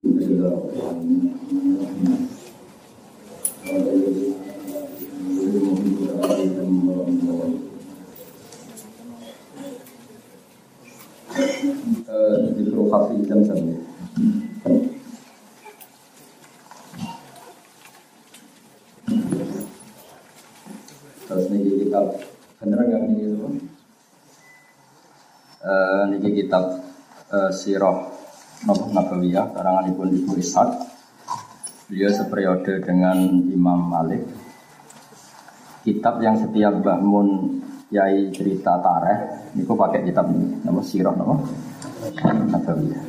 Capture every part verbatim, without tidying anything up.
Di Hafiz Zamzam. Terus niki kitab bener nggak ini itu? Uh, niki kitab uh, Sirah Nabawiyah karanganipun Ibu Ishaq. Beliau seperiode dengan Imam Malik. Kitab yang setiap Mbah Mun Yai cerita tarikh niku pakai kitab ini, nama Sirah nama Nabawiyah.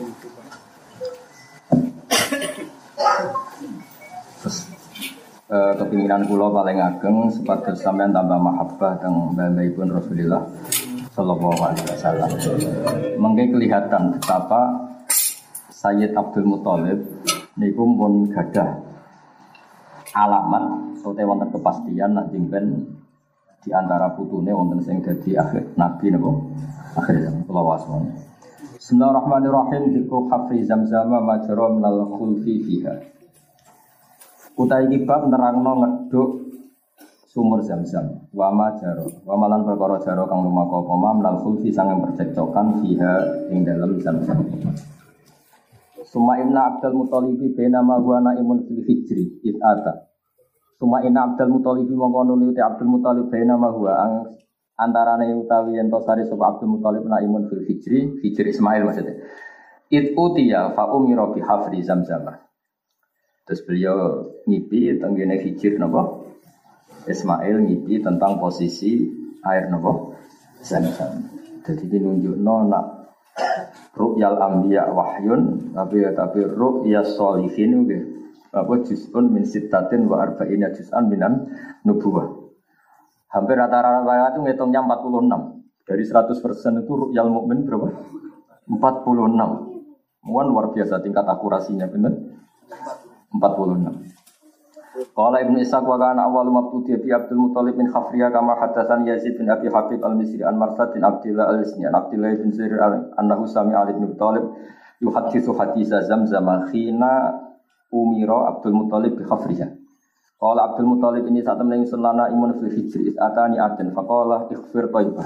Terus eh, kepinginan kula paling ageng supados sampean tambah mahabbah teng mbah-mbahipun Rasulullah sallallahu alaihi wasallam. Mengke kelihatan betapa Sayyid Abdul Muthalib niku pun gadah alamat utawa wonten kepastian nek jemben di antara putune wonten sing dadi akhir nabi napa akhir zaman kula wasmon. Bismillahirrahmanirrahim. Dzikru hafri Zamzam majra minal khulfi fiha. Utai iki bab nerangno ngeduk sumur Zamzam. Wa majra wa malan perkara jara kang lumaku apa minal khulfi sange percekcokan fiha ing dalem Zamzam. Suma inna Abdul Muthalib bena ma huwa naimun fil hijri it ata. Suma inna Abdul Muthalib mongko nuli Abdul Muthalib bena ma huwa ang antarane utawi yen to sari sapa Abdul Muthalib naimun fil hijri, hijri Ismail maksudnya. It utiya fa umira bi hafri Zamzam. Terus beliau ngipi tenggene hijir napa? Ismail ngipi tentang posisi air napa? Zamzam. Jadi dinunjukno nak ru'yal anbiya wahyun tapi tapi ru'yas sholihin nggih apa juz'un min sittatin wa arba'ina juz'an minan nubuwah. Hampir rata-rata itu ngitungnya empat puluh enam. Dari seratus persen itu ru'yal mukmin berapa? empat puluh enam. Muan luar biasa tingkat akurasinya benar. empat puluh enam. Qala Ibnu Ishaq wa kana awwalu mabtudi bi Abdul Muthalib min Khafriya kama hadatsan Yazid bin Abi Habib al-Misri an Marsad bin Abdullah al-Isni an Abdullah bin Zuhair annahu sami Ali bin Thalib yuhadditsu haditsa Zamzam khina umira Abdul Muthalib bi Khafriya. Qala Abdul Muthalib ini saat temen ingsun lana imun fil hijri atani aten faqala ighfir thaibah.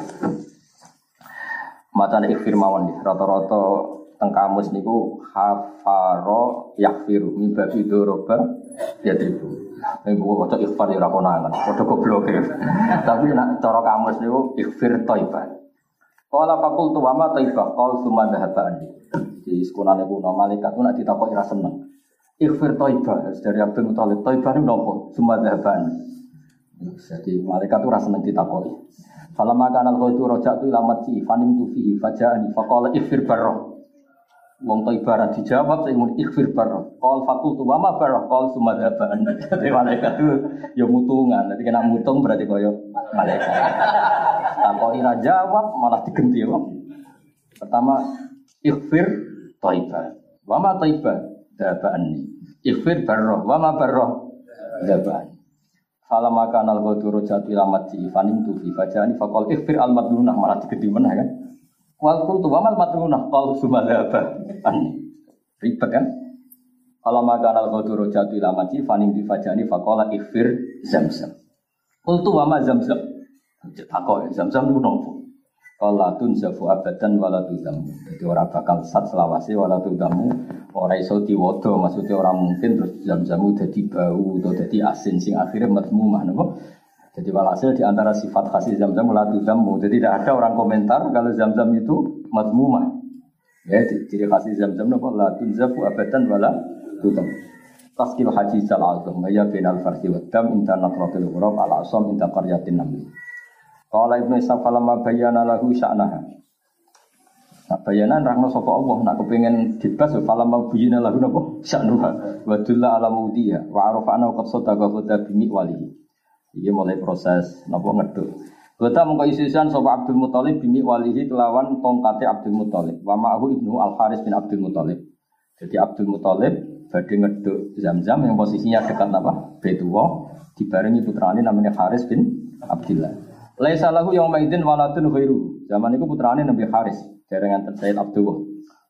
Macane ighfir mawon nggih rata-rata teng kamus niku hafaro yaghfiru mibabi doroba ya tribu. Nek buku waca ighfar ya ora konangan, padha goblok. Tapi nek cara kamus niku ighfir thaibah. Qala faqultu wa ma thaibah qal summa dhahabani. Di sekolahane kuno malaikat ku nek ditakoki ra seneng. Ighfir thaibah dari Abdul Muthalib. Thaibah niku napa? Summa dhahabani. Jadi malaikat ku ra seneng ditakoki. Falamma kana al-ghaitu raja'tu ila mati fanim tu fihi faja'ani faqala ighfir barra. Wong to ibarat dijawab sing mun ikhfir barra. Qal faqultu wa ma barra qal sumadhaban. Dadi malaikat itu ya mutungan. Dadi kena mutung berarti kaya malaikat. Tanpa ira jawab malah digenti ya. Pertama ikhfir thaibah. Wa ma thaibah dabani. Ikhfir barra wa ma barra dabani. Fala maka nal ghaduru jati lamati fanim tu fi fajani faqal ikhfir al madlunah malah digenti meneh kan. Wal qultu wa mal matrunah qal sumadaba an ribet kan kalau maka al ghaduru jatu lamati faning difajani faqala ighfir Zamzam. Qultu wa ma Zamzam takok Zamzam niku nopo qala tunzafu abadan wala tudam. Jadi ora bakal sat selawase wala tudamu ora iso diwodo maksudnya ora mungkin terus Zamzamu dadi bau atau dadi asin sing akhirnya madmumah napa. Jadi walhasil di antara sifat khas Zamzam melatu zammu. Jadi tidak ada orang komentar kalau Zamzam itu madmumah. Ya, ciri khas Zamzam itu la tunzafu abadan wala tudam. Taskil haji sal'altum ya bainal farsi wa dam inta natratil ghurab ala asam inta qaryatin namli. Qala Ibnu Ishaq falamma bayyana lahu sya'naha. Nah, bayanan rangno sapa Allah nak kepengin dibas falamma bayyana lahu napa sya'nuha wa dalla ala mudiha wa arafana qad sadaqa qad bimi walihi. Iki mulai proses napa ngeduk. Kota mengko isisan sapa Abdul Muthalib bimi walihi kelawan tongkate Abdul Muthalib. Wa ma'ahu ibnu Al-Haris bin Abdul Muthalib. Jadi Abdul Muthalib badhe ngeduk Zamzam yang posisinya dekat apa? Baitullah dibarengi putrane namanya Haris bin Abdullah. Laisa lahu yauma idzin waladun ghairu. Zaman iku putrane Nabi Haris, jaringan Sayyid Abdullah.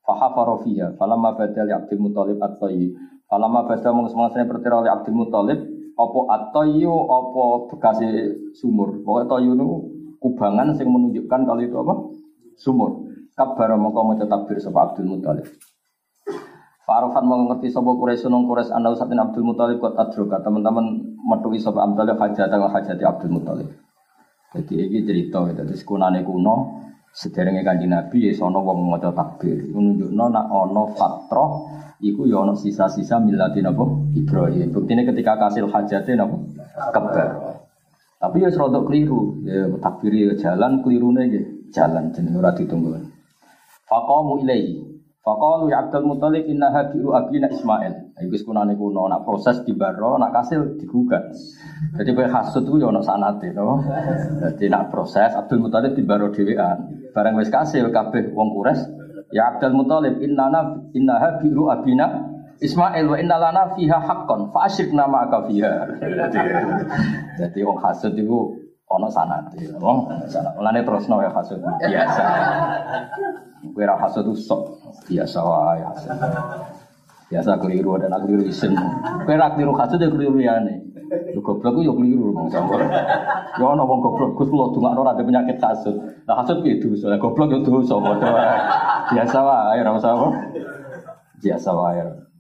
Fahafara fiha falamma badal Abdul Muthalib at-tayyi falamma badal mung semasane pertira oleh Abdul Muthalib apa at-tayyu apa bekase sumur pokoke tayyu niku kubangan sing menunjukkan kalau itu apa sumur kabar mongko maca takbir sapa Abdul Muthalib Farafan mau ngerti sapa Quraisy nang Quraisy ana usatin Abdul Muthalib kok adroka teman-teman metuhi sapa Abdul hajat wa hajati Abdul Muthalib jadi iki cerita gitu terus kunane kuno sederenge Kanjeng Nabi ya ana wong maca takbir iku nunjukno nek ana fatrah iku ya ana sisa-sisa millati napa Ibrahim buktine ketika kasil hajate napa kebar tapi ya serodok keliru ya takbir ya jalan kelirune nggih jalan jenenge ora ditunggu faqamu ilaihi faqalu ya Abdul Muthalib inna hadiru abina Ismail iku wis kunane kuno nak proses dibaro nak kasil digugat jadi kowe hasud ku ya ana sanate no dadi nak proses Abdul Muthalib dibaro dhewean barang wis kasil kabeh wong Quraisy ya Abdul Muthalib innana innaha biru abina Ismail wa inna lana fiha haqqan fa asyrikna ma'aka fiha jadi wong hasud iku ana sanate wong sanate mulane terusno ya hasud biasa kowe ra hasud sok biasa wae hasud biasa keliru dan keliru isin kowe ra keliru hasud ya keliru liyane goblok ku yo keliru sampe yo ana wong goblok Gus kula dongakno ora ada penyakit hasud lah hasud piye dosa goblok yo dosa padha wae biasa wae ora usah apa biasa wae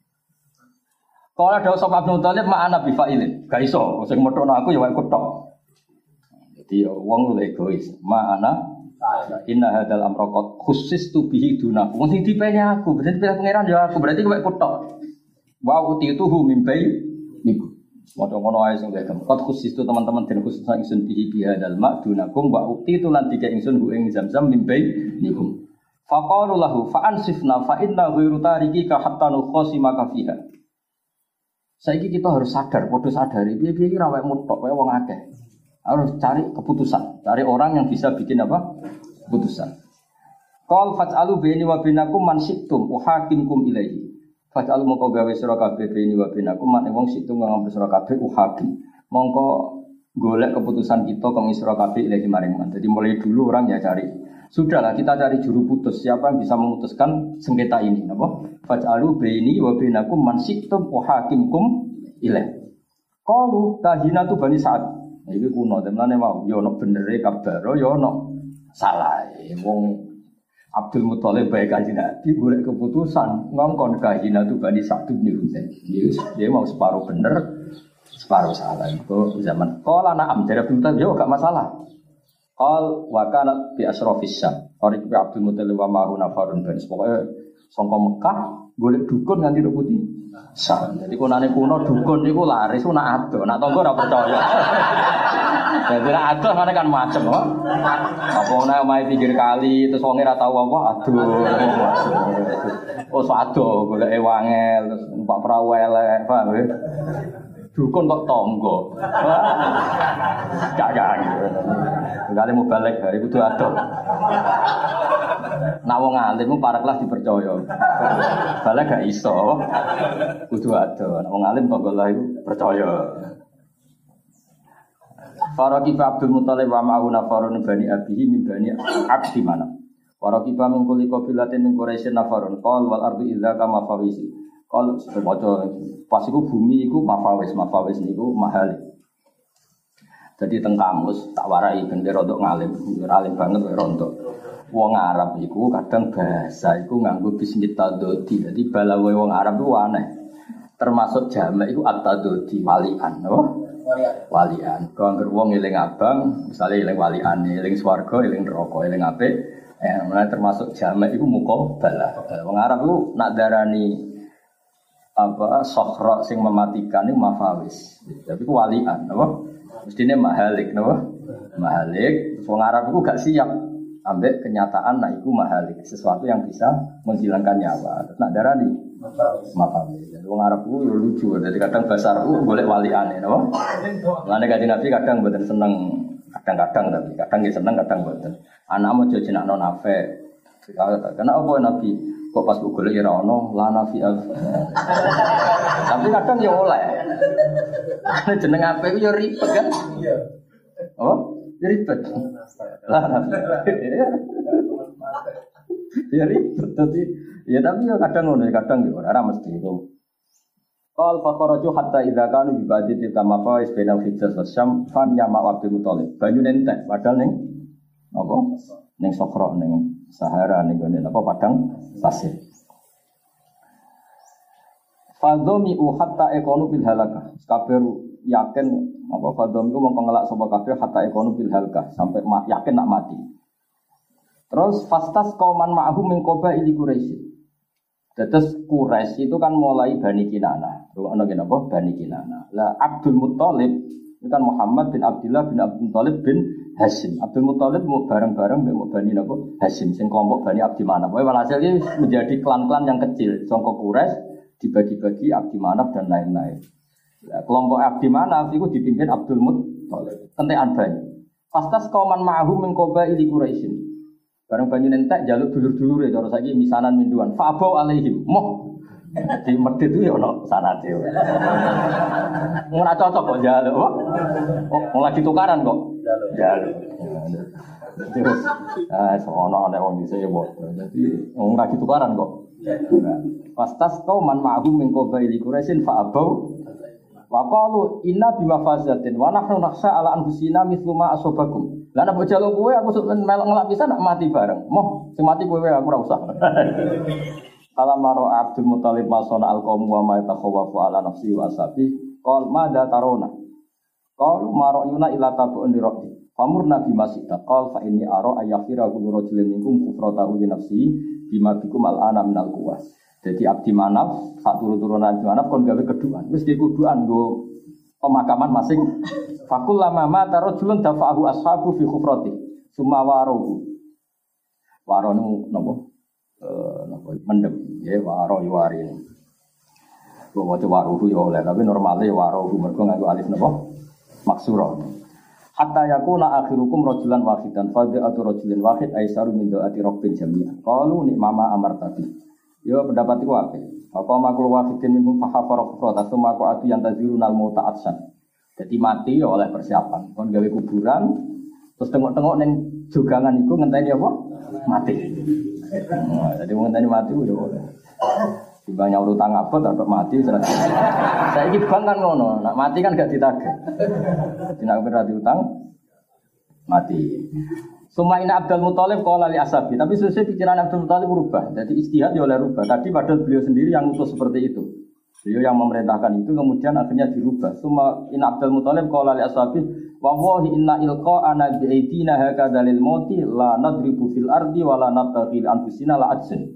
kalau ada sapa Abdul Muthalib ma'ana bi fa'ilin gak iso sing metokno aku ya wae kutok jadi wong lu egois ma'ana inna hadal amraqat khussistu bihi duna wong sing dipenya aku berarti pangeran ya aku berarti kowe kutok wa utituhu min bai niku Wadah ngono ae sing gak kempat khusus itu teman-teman den khusus ingsun bihi bihadal ma dunakum wa ukti itu lan dike ingsun ku ing zam-zam mimbai nikum. Faqalu lahu fa ansifna fa inna ghairu tariki ka hatta nukhasimaka fiha. Saiki kita harus sadar, padha sadari piye-piye iki ra wek mutok wae wong akeh. Harus cari keputusan, cari orang yang bisa bikin apa? Keputusan. Qal fat'alu baini wa bainakum man syi'tum uhakimkum ilaihi. Fajal mongko gawe sira kabeh bini wa binakum man wong situ ngambil sira kabeh uhakim. Mongko golek keputusan kita kang sira kabeh ilahi maring man. Jadi mulai dulu orang ya cari. Sudahlah kita cari juru putus siapa yang bisa memutuskan sengketa ini, napa? Fajalu bini wa binakum man situ uhakimkum ilahi. Qalu kahinatu bani Sa'ad. Iki kuno temane mau yo ono benere kabaro yo ono salahe. Wong Abdul Muthalib baik kanjeng Nabi golek keputusan ngongkon kahina tu Bani Sa'd bin Husain. Dia mau separuh bener, separuh salah. Itu zaman qala na'am dari Abdul Muthalib yo gak masalah. Qal wa kana bi asrafis Syam. Ora iki Abdul Muthalib wa ma'hu nafarun bani pokoke saka Mekah golek dukun nganti rok putih. Syam. Jadi kunane kuno dukun niku laris ku nak ado, nak tangga ora percaya. Jadi nak ado ngene kan macem kok. Apa nek omahe pinggir kali terus wong ora tau apa aduh. Oh so ado goleke wangel terus numpak perahu elek, paham ya? Dukun kok tangga. Gak-gak. Enggak mau balik hari kudu ado. Nak wong alim para kelas dipercaya. Balik gak iso. Kudu ado. Nak wong alim tangga lah iku percaya. Faraqiba Abdul Muthalib wa ma'ahu nafarun bani abihi min bani Abdi Manaf. Faraqiba min kulli qabilatin min Quraisy nafarun qal wal ardu idza kama fawisi. Qal sebaca pas iku bumi iku mafawis mafawis niku mahal. Jadi teng kamus tak warai ben rodok ngalim, alim banget rontok. Wong Arab iku kadang bahasa iku nganggo bismitadodi. Jadi balawe wong Arab iku aneh. Termasuk jamak iku at-tadodi walian, no? Walian. Kau angger wong eling abang, misale eling waliane, eling swarga, eling neraka, eling apik. Eh, mulai termasuk jamak iku muqabbalah. Wong Arab iku nak darani apa sokhra sing mematikan iku mafawis. Tapi ku walian, no? Mestine mahalik, no? Mahalik. Wong Arab iku gak siap ambek kenyataan nah iku mahalik, sesuatu yang bisa menghilangkan nyawa. Nak darani mafawis. Wong Arab ku lucu, jadi kadang bahasa Arab golek waliane, no? Mulane kanjeng Nabi kadang mboten seneng, kadang-kadang tapi kadang nggih seneng, kadang mboten. Anak mau jadi nak non nafe. Karena apa Nabi kok pas golek ya ora ono la nafi al. Tapi kadang ya oleh. Jeneng ape ku ya ribet kan? Iya. Oh, ribet. Lah nafi. Ya ribet tadi Ya tapi ya kadang ngono, kadang ya ora mesti itu. Qal faqaraju hatta idza kanu bi ba'di tilka mafais bainal hijaz wasyam fan ya ma Abdul Muthalib. Banyu entek padahal ning apa? Ning Sokro ning Sahara ning ngene apa padang pasir. Fadhomi hatta ekonu bil halakah. Kabeh yakin apa fadhom iku mongko ngelak sapa kabeh hatta ekonu bil halakah sampai yakin nak mati. Terus fastas kauman ma'hum min qabaili Quraisy. Terus Quraisy itu kan mulai Bani Kinanah. Ono kenapa Bani Kinanah. Lah Abdul Muthalib itu kan Muhammad bin Abdullah bin Abdul Muthalib bin Hashim. Abdul Muthalib mau bareng-bareng mbek Bani napa Hashim sing kelompok Bani Abdi Manaf. Pokoke walhasil iki menjadi klan-klan yang kecil. Sangka Quraisy dibagi-bagi Abdi Manaf dan lain-lain. Nah, kelompok Abdi Manaf itu dipimpin Abdul Muthalib. Kentekan Bani. Fastas kauman ma'hum min qabaili Quraisy. Bareng banyu nentek jaluk dulur-dulure cara saiki misanan minduan. Fa'abau alaihim. Moh. Di medhit itu ya ono sanate. Ora cocok kok jaluk. Oh, lagi tukaran kok. Jaluk. Jaluk. Terus ah sono ana wong dise ya, Bos. Dadi wong lagi tukaran kok. Fastas kauman ma'hum min qabaili Quraisy fa'abau. Wa qalu inna bimafazatin wa nahnu nakhsha ala anfusina mithlu ma asabakum. Lah nek bojalo kowe aku sok melok ngelak pisan nak mati bareng. Moh, sing mati kowe aku ora usah. Kala maro Abdul Muthalib masona al-qaum wa ma takhawafu ala nafsi wa asabi. Qal madza tarona. Qal maro yuna ila tabu'un li rabbi. Famurna bima sita. Qal fa inni ara ayakhira kullu rajulin minkum kufratahu li nafsi bima bikum al-ana minal quwas. Jadi Abdi Manaf, sak turun-turunan Abdi Manaf kon gawe keduan. Wis ge kuduan nggo pemakaman masing. Fakul lama mata rajulun dafa'ahu ashabu fi khufrati. Summa waruhu. Waro nu napa? Eh napa mendem ya waro yuwari. Kok waca waruhu ya oleh, tapi normale waruhu mergo nganggo alif napa? Maksura. Hatta yakuna akhirukum rajulan wahidan fadha'atu rajulin wahid aisaru min do'ati rabbin jami'an. Qalu ni mama amartati. Yo pendapat iku apik. Apa makul wahidin minhum fahafara khufrata summa qa'atu yantazirunal mauta atsan. Jadi mati ya oleh persiapan. Kon gawe kuburan terus tengok-tengok ning jogangan iku ngenteni apa? Mati. Nah, jadi ngenteni mati ya oleh. Dibanya urutang abot atau mati serat. Saiki bang kan ngono, nak mati kan gak ditagih. Dina ora diutang mati. Sumaina Abdul Muthalib qala li ashabi, tapi sesuai pikiran Abdul Muthalib berubah. Jadi istihad ya oleh rubah. Tadi padahal beliau sendiri yang utus seperti itu. Beliau yang memerintahkan itu kemudian akhirnya dirubah. Suma in Abdul Muthalib qala li ashabi, wa wallahi inna ilqa ana bi aidina hakadzalil mauti la nadribu fil ardi wa la nataqil anfusina la ajsin.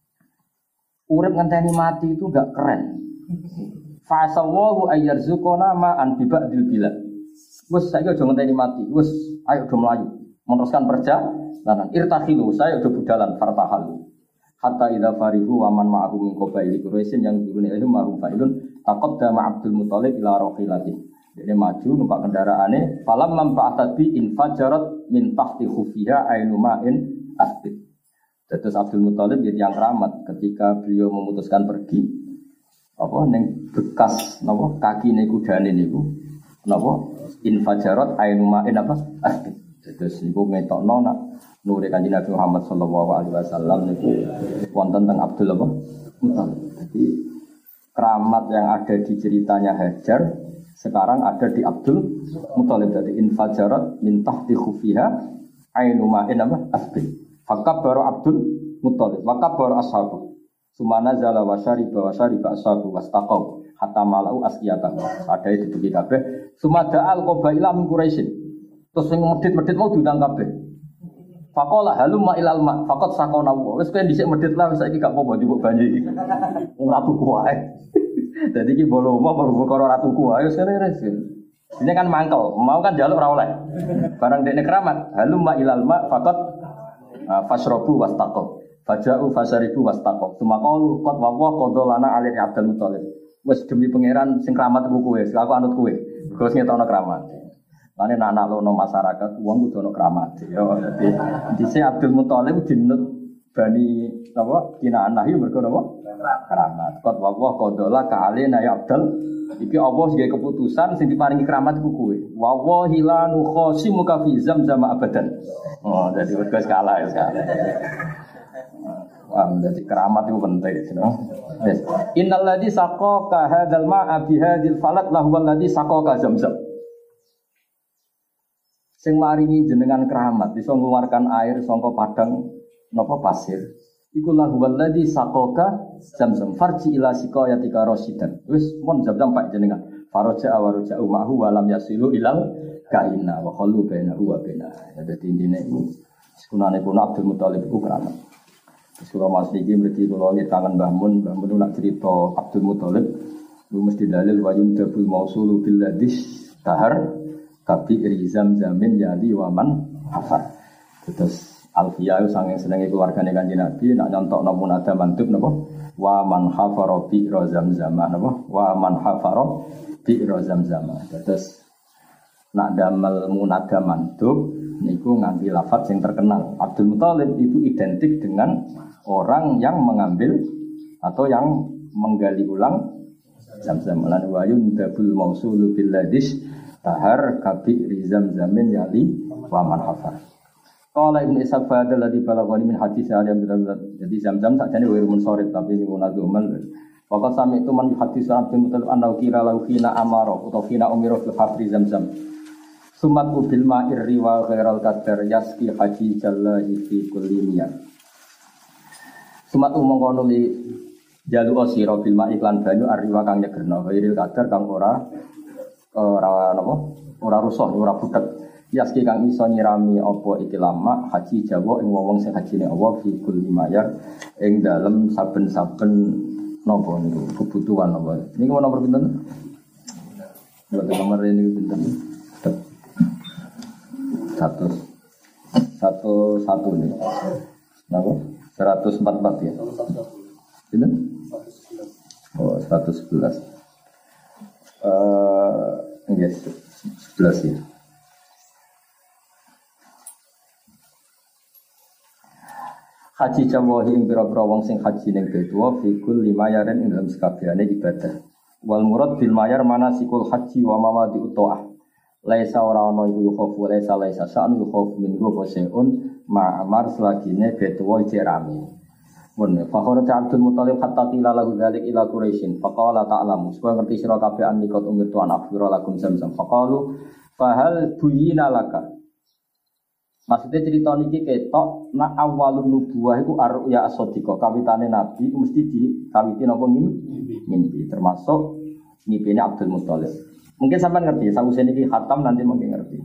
Urip ngenteni mati itu gak keren. Fa sawwahu ayyarzuqana ma an bi ba'dil bilad. Wes saiki aja ngenteni mati. Wes ayo do mlayu. Meneruskan perjalanan. Irtakhilu saya do budalan fartahal. Hatta idza farihu wa man ma'ahu min qabaili Quraisy yang turune ilmu ma'hum fa'ilun taqaddama Abdul Muthalib ila raqilati. Jadi maju numpak kendaraane falam manfa'at bi infajarat min tahti khufiha ainu ma'in asbid. Terus Abdul Muthalib jadi yang keramat ketika beliau memutuskan pergi apa ning bekas napa kakine kudane niku napa infajarat ainu ma'in apa asbid. Terus niku ngetokno nak nure Kanjeng Nabi Muhammad sallallahu alaihi wasallam niku wonten teng Abdul apa? Muthalib. Jadi keramat yang ada di ceritanya Hajar sekarang ada di Abdul Muthalib. Jadi infajarat min tahti khufiha ainu ma'in apa? Asbi. Fakabbara Abdul Muthalib, wakabbara ashabu. Sumana zala wa syariba wa syariba ashabu wastaqau hatta malau asqiyata. Ada itu di kabeh. Sumada al qabaila min Quraisy. Terus sing medhit-medhit mau diundang kabeh. Faqala halumma ilal ma faqad sakona wa. Wis kowe dhisik medhit lah wis saiki gak apa-apa njupuk banyu iki. Wong ratu kuwae. Dadi iki bolo apa perkara ratu kuwae wis kene res. Ini kan mangkel, mau kan njaluk ora oleh. Barang dekne keramat, halumma ilal ma faqad fasrobu wastaqo. Faja'u fasaribu wastaqo. Sumaqalu qad wa qadolana alai Abdul Muthalib. Wis demi pangeran sing keramat ku kowe, aku anut kowe. Mergo sing ngetokno keramat. Lane anak lono masyarakat uang kudu ono keramat. Ya dadi dise Abdul Muthalib dinut Bani napa Kinanah yo mergo napa keramat. Qad wa qadola ka alina ya Abdul. Iki Allah sing keputusan sing diparingi keramat ku kowe. Wa wallahi la nukhasimuka fi zamzam abadan. Oh dadi mergo skala ya skala. Wah, jadi keramat itu penting. Yes. Innal ladzi saqaka hadzal ma'a bi hadzal falat lahu alladzi saqaka zamzam. Sing maringi jenengan keramat bisa mengeluarkan air saka padang napa pasir. Iku lahu alladzi saqaka zamzam farji ila siqayatika rasidan. Wis mon zamzam pak jenengan. Faraja awaruja umahu walam yasilu ilal kaina wa khallu bainahu wa baina. Dadi intine iku sekunane kuno Abdul Muthalib iku keramat. Surah Mas niki mriki kula nggih kangen Mbah Mun, Mbah Mun nak cerita Abdul Muthalib lu mesti dalil wa yundabul mausulu bil ladis tahar kabi rizam zamin yali wa man hafar. Terus Alfiyah saking senenge keluargane Kanjeng Nabi nak nyontokno munada mantub napa wa man hafara bi razam zaman napa wa man hafara bi razam zaman. Terus nak damel munada mantub niku ngambil lafaz yang terkenal. Abdul Muthalib itu identik dengan orang yang mengambil atau yang menggali ulang zam-zam. Lan wa yundabul mausulu bil ladis tahar kabi rizam zamin yali wa man hafar. Qala Ibnu Ishaq fadal ladzi balaghani min hadis Alim jadi zam-zam sakjane wa rumun sorib tapi niku nazuman. Waqat sami itu man hadis Abdul Muthalib anna kira lahu fina amara utawa fina umira fil hafri zam-zam. Sumat ubil ma'ir riwa ghairal qadar yaski haji jallahi fi kulli niyat. Sumat umong kono li jalu osira bil ma'i lan banyu arriwa kang nyegerno ghairil qadar kang ora ora napa ora rusuh ora butek. Yaski kang iso nyirami apa iki lama haji Jawa ing wong sing hajine Allah fi kulli mayar ing dalem saben-saben napa niku kebutuhan napa. Niku nomor pinten? Nomor ini pinten? Satu satu satu nih, kenapa? Seratus empat empat ya? Ini? Oh seratus sebelas. Eh, yes, sebelas ya. Haji Jawa ing pira-pira wong sing haji ning Betua fikul lima yaren ing dalam sekabehane ibadah. Wal murad bil mayar manasikul haji wa mamadi utoah. Laisa ora ana iku yukhofu laisa laisa sa'an yukhofu min ghawa seun ma'amar selagine betuwa jerami. Mun fakhara Abdul Muthalib hatta qila lahu dzalik ila Quraisyin faqala ta'lamu supaya ngerti sira kabeh an nikot umir tuan afira lakum zamzam faqalu fahal buyina laka. Maksudnya cerita niki ketok nak awalun nubuwah iku ar-ya as-sadiqah kawitane nabi mesti dikawiti napa ngimpi termasuk ngipine Abdul Muthalib. Mungkin sampai ngerti, saya usah niki khatam nanti mungkin ngerti.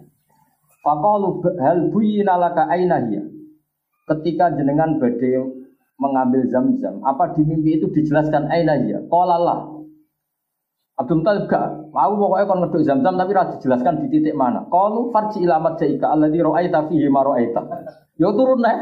Faqalu hal buyina laka aina hiya. Ketika jenengan badhe mengambil zam-zam, apa di mimpi itu dijelaskan aina hiya? Qala la. Abdul Muthalib gak, aku pokoknya kon ngeduk zam-zam tapi ora dijelaskan di titik mana. Qalu farji ila madjaika alladzi ra'aita fihi ma ra'aita. Yo turun neh.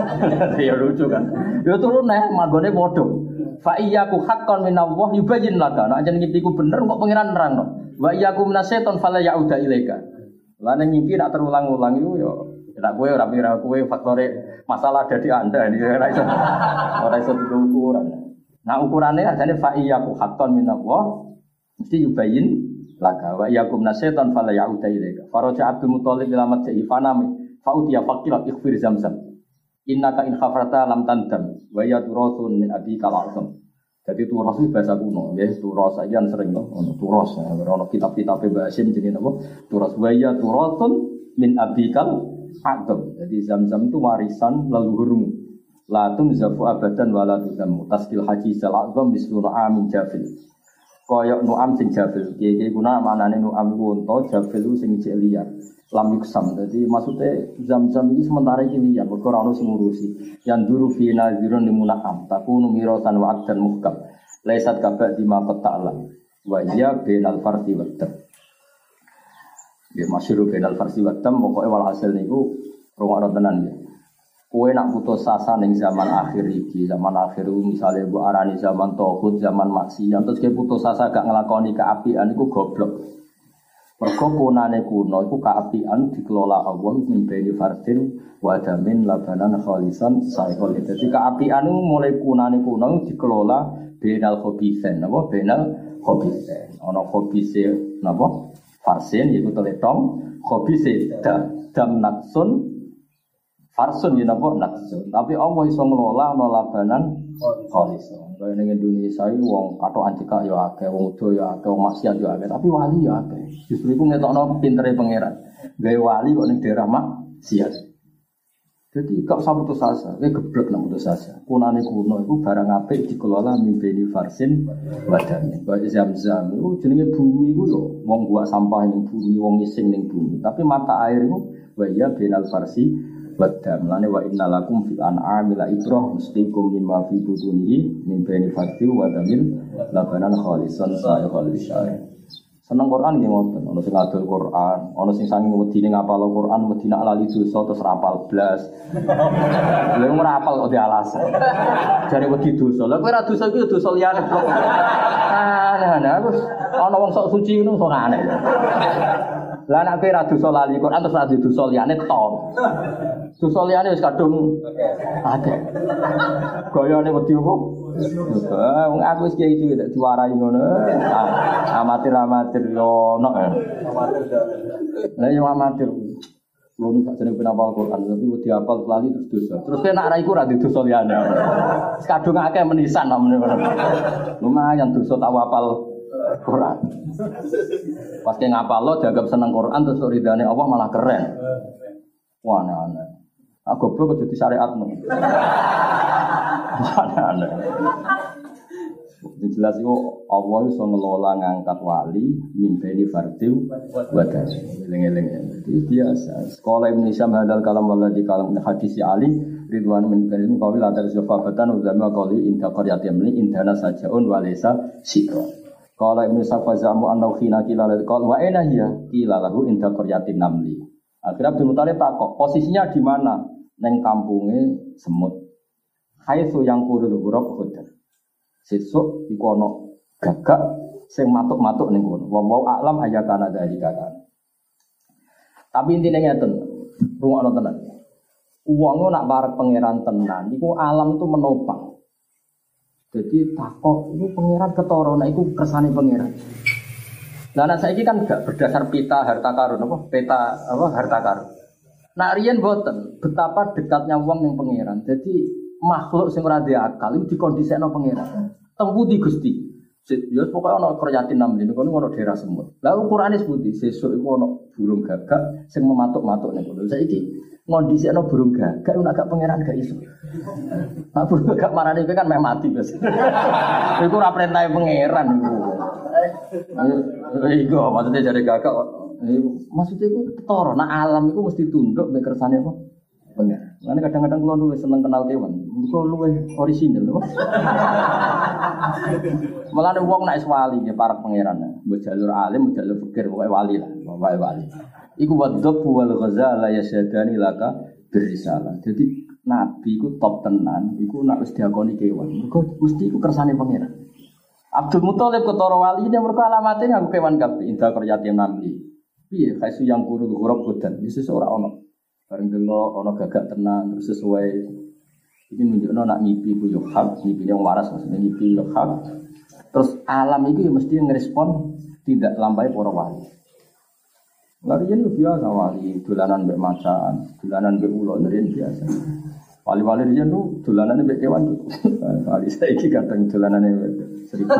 Ya lucu kan. Yo turun neh manggone padha. Fa iyyaku haqqan minallah yubayyin laka. Nek jeneng ngimpiku bener kok pengiran nerangno. Wa iyyakum minasyaiton fala ya'uda ilaika. Lah nek ngimpi nak terulang-ulang iku yo nek kowe ora mikir kowe faktore masalah ada di Anda ini ora iso ora iso diukuran. Nah ukurane ajane fa iyyaku haqqan minallah mesti yubayyin laka wa iyyakum minasyaiton fala ya'uda ilaika. Faraja Abdul Muthalib ila madja'i fanami fa utiya faqila ikhfir zamzam. Innaka in khafarta lam tandam wa ya turasun min abika al-azam. Jadi turos itu bahasa kuno, ya turos aja sering loh, turos. Kalau kitab-kitab bahasa jadi apa? Turos waya turasun min abikal adam. Jadi zam-zam itu warisan leluhurmu. Latun zafu abadan walatuzam. Taskil haji sal azam bisluna amin jafil. Koyok nuam sing jafil. Kiai guna maknane nuam kunto jafil sing cek liar. Lam yuksam. Jadi maksudnya zam-zam ini sementara ini liar. Berkurang harus ngurusi. Yang dulu fi nazirun limunakam. Takunu mirosan wa'ad dan muhkam. Laisat kabak dima peta'lam. Wa iya benal farsi waddam. Ya masyuru benal farsi waddam. Pokoknya walhasil niku rumah tenan ya. Kowe nak putus asa ning zaman akhir iki, zaman akhir misalnya mbok arani zaman tauhid, zaman maksiat, terus kowe putus asa gak nglakoni keapian iku goblok. Mergo kunane kuno iku keapian dikelola Allah min baini fardin wa damin labanan khalisan saihol. Dadi keapian mulai kunane kuno dikelola bainal khabithain, napa bainal khabithain. Ana khabise napa? Farsin yaiku teletong, khabise dam natsun Farsun ya napa natsun. Tapi Allah iso ngelola ana labanan khalis. Kaya ning Indonesia iki wong katokan cekak ya akeh, wong udo ya akeh, wong maksiat ya akeh, tapi wali ya akeh. Justru iku ngetokno pintere pangeran. Gawe wali kok ning daerah maksiat. Jadi kok sama putus asa, eh geblek nang putus asa. Kunane kuno iku barang apik dikelola mimpeni farsin wadane. Kaya Zam-Zam iku jenenge bumi iku lho, wong buat sampah ning bumi, wong ngising ning bumi. Tapi mata air iku wa ya binal farsi wadam. Lane wa innalakum fil an'ami la ibrah mustiqum mimma fi butunihi min baini farsi wadamil labanan khalisan sa'iqal lisyari. Seneng Quran nggih ngoten, ana sing adol Quran, ana sing saking wedine ngapal Quran, medina lali dosa terus rapal blas. Lha ora apal kok dialasan. Jare wedi dosa. Lah kowe ora dosa iku ya dosa liyane blok. Ah, nah terus ana wong sok suci ngono sok aneh. Lah nek kowe ora dosa lali Quran terus ora dosa liyane to. Dosa liyane wis kadung akeh. Gayane wedi opo? Wong aku wis kiai suwe nek diwarai ngono. Amatir-amatir yo ono ya. Amatir. Lah yo amatir. Belum tak jeneng penapal Quran tapi wedi apal lali terus dosa. Terus kowe nek ra iku ra dosa liyane. Wis kadung akeh menisan namene. Lumayan dosa tau apal Quran. Pas ke ngapal lo dianggap seneng Quran terus ridane Allah malah keren. Wah aneh-aneh. Aku goblok kok dadi syariatmu. Aneh-aneh. Jelas itu Allah iso ngelola ngangkat wali mimpeni fardhu wadah. Eling-eling. Jadi biasa. Sekolah Indonesia hadal kalam waladi kalam hadis Ali ridwan min karim qawil adar sufafatan uzama qali inta qaryatim li indana sajaun walesa sikra. Qala Ibnu Safazamu annahu khina qila qala wa aina hiya qila lahu inta qaryatin namli. Akhirnya Abdul Muthalib takok, posisinya di mana? Neng kampunge semut. Haitsu yang kurul huruf khudar. Sesuk iku ana gagak sing matuk-matuk ning kono. Wa mau alam ayakana dari gagak. Tapi intine ngeten, rungokno tenan. Wong nak parek pangeran tenan iku alam itu menopang. Jadi takok iku pangeran ketara nek iku kersane pangeran. Lah nek saiki kan gak berdasar pita harta karun apa peta apa harta karun. Nak riyen mboten betapa dekatnya wong ning pangeran. Jadi makhluk sing ora duwe akal iku dikondisekno pangeran. Teng pundi Gusti? Ya pokoke ana keryatin namli niku ono daerah semut. Lah ukurane sepundi? Sesuk iku ana burung gagak sing mematuk-matuk ning kono. Saiki ngondisekno burung gagak nek gak pangeran gak iso. Nak burung gagak marani kowe kan meh mati wis. Iku ora perintah pangeran iku. Iku maksudnya jare gagak maksudnya iku ketara. Nah alam iku mesti tunduk mek kersane apa? Pangeran. Karena kadang-kadang kalau luwih seneng kenal kewan, kok luwih orisinal loh. Malah ada wong nek wali ya para pangeran, mbok jalur alim, mbok jalur fikir, pokoke wali lah, pokoke wali. Iku wadhab wal ghazala yasyadani laka birisalah. Jadi nabi iku top tenan, iku nek wis diakoni kewan, mergo mesti iku kersane pangeran. Abdul Muthalib ketara wali dia mergo alamate ngaku kewan kabeh, indah kerjatim namli. Piye kaisu yang kurul huruf kudan, Yesus ora ono. Bareng delok ana gagak tenan terus sesuai iki nunjukno nak ngipi ku yo hak, ngipine wong waras maksudnya ngipi yo hak. Terus alam iki yo mesti ngerespon tidak lampahi para wali. Larian yo biasa wali, dolanan mbek macan, dolanan mbek ulo riyen biasa. Wali-wali riyen tuh dolanane mbek kewan. Wali saiki kadang dolanane seribu.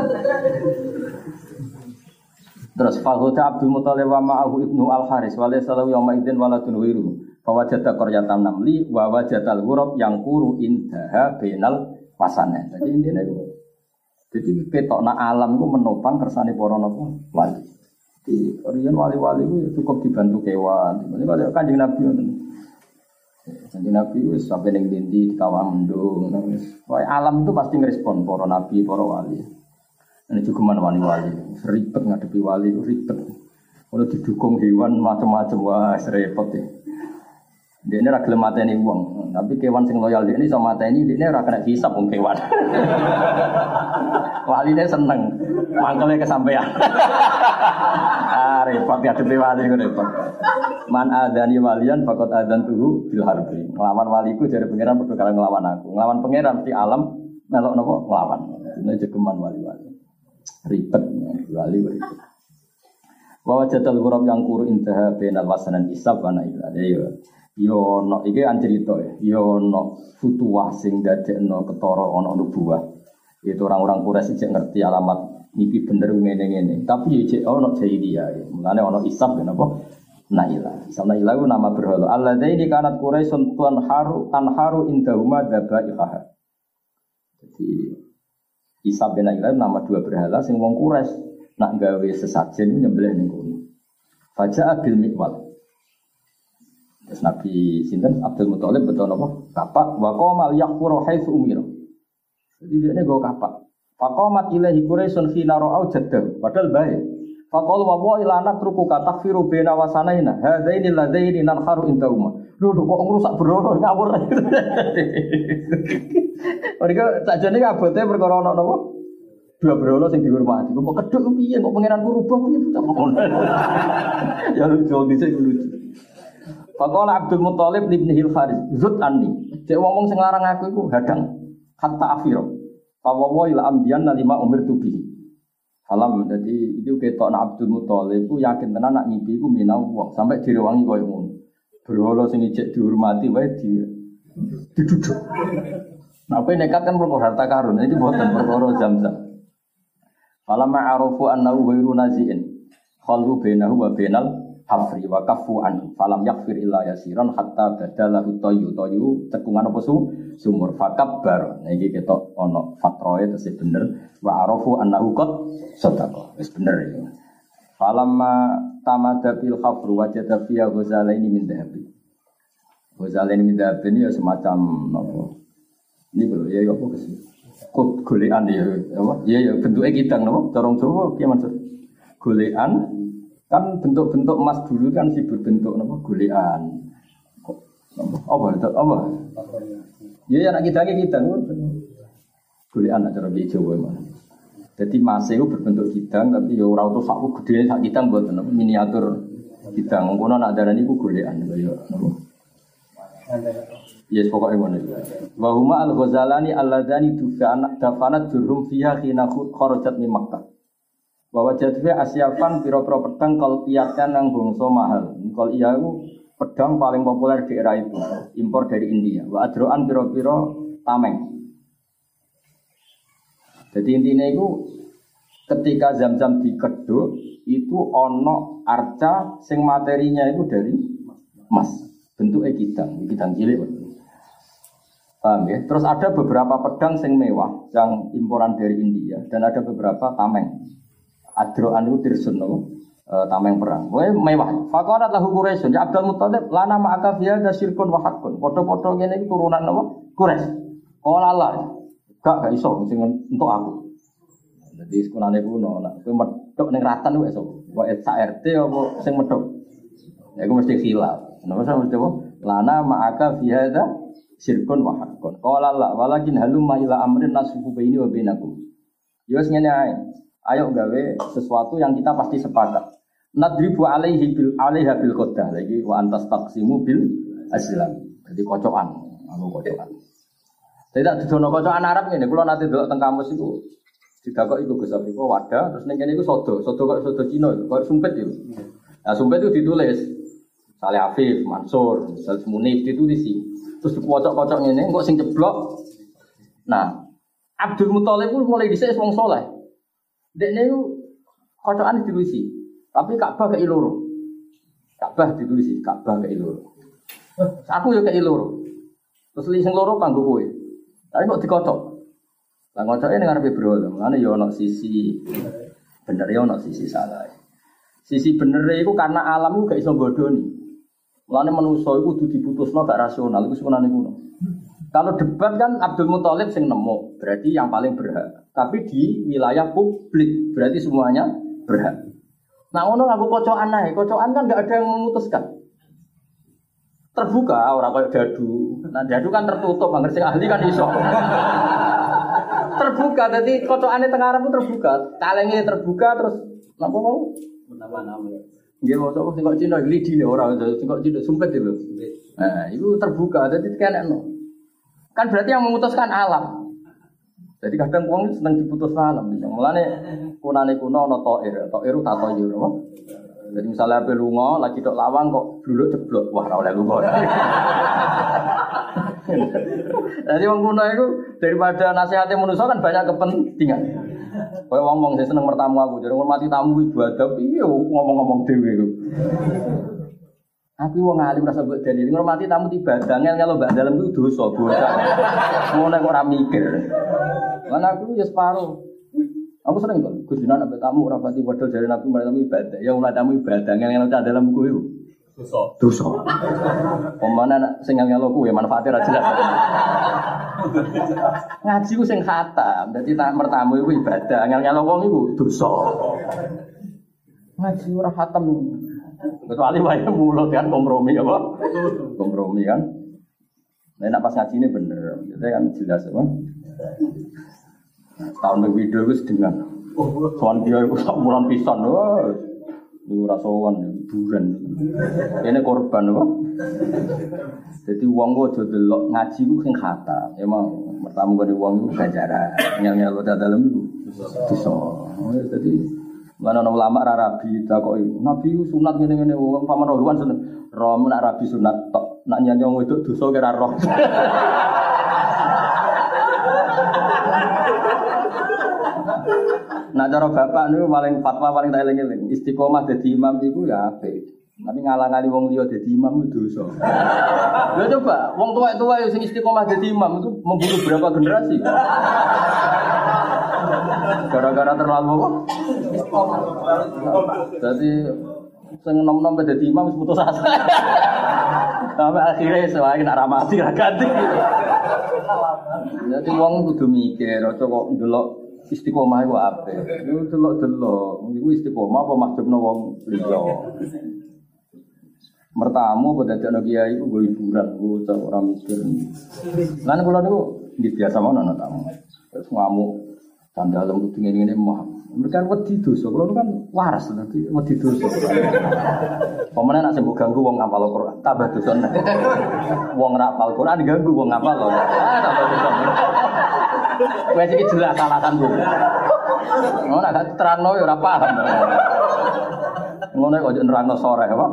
Terus Fahuda Abdul Muthalib wa ma'ahu ibnu Al-Haris wa laysa lahu yawma idzin waladun wiru. Fawajata qaryatan namli wa wajatal ghurab yang kuru indaha bainal wasanan. Jadi intine iku. Jadi ketokna alam iku menopang kersane para napa wali. Di riyen wali-wali iku cukup dibantu kewan. Ini kalau Kanjeng Nabi ngoten. Kanjeng Nabi wis sampe ning ndi di kawah mendung wis. Wae alam itu pasti ngrespon para nabi, para wali. Ini juga mana wali-wali. Ribet ngadepi wali itu ribet. Kalau didukung hewan macam-macam wah repot ya. Dia ini rakyat mateni uang, tapi kewan sing loyal dia ini sama mateni dia ini rakyat hisap uang kewan. Wali dia seneng, mangkelnya kesampaian. Ah repot ya tapi wali itu repot. Man adani walian, fakot adan tuhu bil harbi. Ngelawan waliku jadi pangeran pertukaran ngelawan aku. Ngelawan pangeran di alam melok nopo ngelawan. Ini jegeman wali-wali. Ribet, wali ribet. Bahwa jadal ghurab yang kuru intaha bainal wasanan isab wa nail. Ya. Yo no iki an cerita ya. Yo no futuwah sing dadekno ketara ana nubuwah. Itu orang-orang Quraisy sik ngerti alamat mimpi bener ngene-ngene. Tapi ya ana jahiliyah. Mulane ana Isab ben apa? Naila. Isab Naila itu nama berhala. Alladzaini kanat Quraisyun tuan haru tanharu indahuma dzabaiha. Jadi Isab bin Naila nama dua berhala sing wong Quraisy nak gawe sesajen nyembelih ning kono. Faja'a bil miqwal. Terus Nabi sinten Abdul Muthalib betul apa? Kapak wa qamal yaqfuru haitsu umira. Jadi dia ini go kapak. Faqamat ilaihi Quraisyun khina ra'au jaddah. Padahal baik. Faqala wa wa ilana truku katakfiru baina wasanaina. Hadaini ladaini nanharu intauma. Lho kok ngrusak berhala ngawur. Mereka sakjane abote perkara ana napa? Dua berhala sing dihormati. Kok keduk piye kok pangeranku rubah piye bocah ngono. Ya lucu dhisik lucu. Faqala Abdul Muthalib ibn Hil Kharij, "Zut anni." Cek wong sing larang aku iku hadang hatta afira. Fa wa ila amdian lima umir tubi. Alam dadi itu ketok Abdul Muthalib iku yakin tenan nak ngipi iku minallah sampai direwangi koyo ngono. Berhala sing ijek dihormati wae di diduduk. Nah, kowe nekat kan perkara harta karun, iki mboten perkara Zamzam. Falamma arafu annahu ghairu nazi'in. Khalu bainahu wa bainal hafri wa kafu an falam yakfir illa yasiran hatta badalahu tayyu tayyu cekungan apa su sumur fakabbar. Nah iki ketok ana fatroe tesih bener wa arafu annahu qad sadaqa. Wis bener iki. Falamma tamada bil khafru wajada fiya ghazalaini min dhahabi. Ghazalaini min dhahabi ini ya semacam apa? Ini lho ya apa kesih. Kok golekan ya apa? Ya ya bentuke kidang napa? Corong Jawa piye maksud? Golekan kan bentuk-bentuk emas dulu kan si berbentuk apa golekan. Apa itu? Apa? Ya ya nak kidangnya kidang. Golekan nak cara Jawa mana. Jadi emas itu berbentuk kidang tapi ya ora utuh sakku gedhe sak kidang mboten miniatur kidang. Ngono nak darani ku golekan ya napa. Yes pokoknya ngono iki. Wa huma al-Ghazalani alladzani dafanat jurhum fiha khina kharajat min Makkah. Bahwa jadwe asyafan piro-piro pedang kal piyatkan yang bangsa mahal. Kal iya itu pedang paling populer di era itu, impor dari India. Wa adroan piro-piro tameng. Jadi intinya itu ketika Zamzam dikeduk itu ono arca sing materinya itu dari emas, bentuknya kidang, kidang cilik. Paham ya? Terus ada beberapa pedang sing mewah yang imporan dari India dan ada beberapa tameng. Adroan itu dirsun no, e, tameng perang. Wae mewah. Faqalat lahu Quraisyun, ya Abdul Muthalib, lana ma'aka fiha syirkun wa haqqun. Padha-padha ngene iki turunan napa? Quraisy. Qala la. Gak gak iso sing entuk aku. Dadi sekolahane kuno, nek kowe medhok ning ratan kuwi iso. Kok sak R T apa sing medhok. Ya iku mesti khilaf. Napa sampe mesti apa? Lana ma'aka fiha syirkun wa haqqun. Qala la walakin halumma ila amrin nasuhu baini wa bainakum. Ya wis ngene ae. Ayo gawe sesuatu yang kita pasti sepakat. Nadribu alaihi bil alaiha bil qadah lagi wa antas taqsimu bil aslam. Jadi kocokan, anu kocokan. Tidak didono kocokan Arab ngene, kula nate delok teng kamus iku didakok iku Gus Afrika wadah terus ning kene iku sodo, sodo kok sodo Cina, kok sumpit itu. Nah, sumpit itu ditulis Saleh Afif, Mansur, Saleh Munif ditulis sih. Terus dikocok-kocok ngene, kok sing ceblok. Nah, Abdul Muthalib ku mulai dhisik wong saleh. Dekne itu kocokan ditulisi, tapi Ka'bah kei loro. Ka'bah ditulisi, Ka'bah kei loro. Aku yo kei loro. Terus li sing loro kanggo kowe. Tapi kok dikocok. Lah ngocoke ning ngarepe bro, ngene yo ana sisi bener yo ana sisi salah. Sisi bener iku karena alam iku gak iso bodoni. Mulane manusa iku kudu diputusno gak rasional iku sebenarnya ngono. Kalau debat kan Abdul Muthalib sing nemu, berarti yang paling berhak. Tapi di wilayah publik, berarti semuanya berhak. Nah, ono aku kocokan ae, kocokan kan enggak ada yang memutuskan. Terbuka ora koyo dadu. Nah, dadu kan tertutup, angger sing ahli kan iso. Terbuka, dadi kocokane teng Arab itu terbuka. Kalenge terbuka terus napa mau? Nama-nama. Nggih, kocok sing kok Cina glidine ora sing kok Cina sumpet itu. Nah, itu terbuka, dadi kenekno. Kan berarti yang memutuskan alam. Jadi kadang wong seneng diputus alam. Mulane kunane kuno ana ta'ir, ta'ir tatoyur apa? Jadi misalnya ape lunga lagi tok lawang kok bluluk jeblok, wah ora oleh lunga. Jadi wong kuno iku daripada nasihate manusa kan banyak kepentingan. Kayak wong-wong sing seneng mertamu aku, jare ngurmati tamu ibadah piye ngomong-ngomong dhewe iku. Tapi wong alim rasa mbok dalil ngurmati tamu ibadah ngel-ngelo mbak dalem iku dosa, dosa. Ngono kok ora mikir. Lan aku ya separo. Aku seneng kok kudunan ambek tamu ora pati padha jare Nabi tamu ibadah. Ya ora tamu ibadah ngel-ngelo cah dalem kuwi iku. Dosa. Dosa. Pemana sing ngel-ngelo kuwi manfaate ra jelas. Ngaji ku sing khatam, dadi mertamu iku ibadah, ngel-ngelo wong iku dosa. Ngaji ora khatam. Kecuali wae mulut kan kompromi apa? Kompromi kan. Nah, nek pas ngaji ini bener, jadi kan jelas apa? Tahun video itu sedengan. Soal dia itu sak bulan pisan, wah, itu rasawan, hiburan. Ini korban apa? Jadi uang gua jadi delok ngaji gua sing khatam. Emang pertama gua di uang itu ganjaran, ngel-ngel lo dalam itu bisa. Jadi mana nama ulama rabi tak kok nabi sunat gini gini uang paman rohwan sunat rom nak rabi sunat tok nak nyanyong itu dosa kira roh. Nah cara bapak niku paling fatwa paling tak eling-eling istiqomah dadi imam iku ya apik. Tapi ngalang-ali wong liya dadi imam itu dosa. Lha coba wong tuwa-tuwa sing istiqomah dadi imam itu membunuh berapa generasi? Gara-gara terlalu apa? Jadi sing nom-nom dadi imam wis putus asa. Sampai akhirnya sewake nak ramati ra ganti. Jadi wong kudu mikir aja kok ndelok istiqomah iku apik. Iku delok-delok, iku istiqomah apa maksudna wong liya. Mertamu pada dadekno kiai iku nggo hiburan, ora ora mikir. Lan kula niku nggih biasa mawon ana tamu. Terus ngamuk sandalem kudu ngene-ngene mah. Mereka wedi dosa, kula kan waras nanti wedi dosa. Pemene nek sembok ganggu wong ngapal Al-Qur'an, tambah dosa. Wong ngapal Al-Qur'an diganggu wong ngapal lho. Ah tambah dosa. Wes iki jelas alasanku. Ngono nek terangno ya ora paham. Ngono kok nerangno sore apa?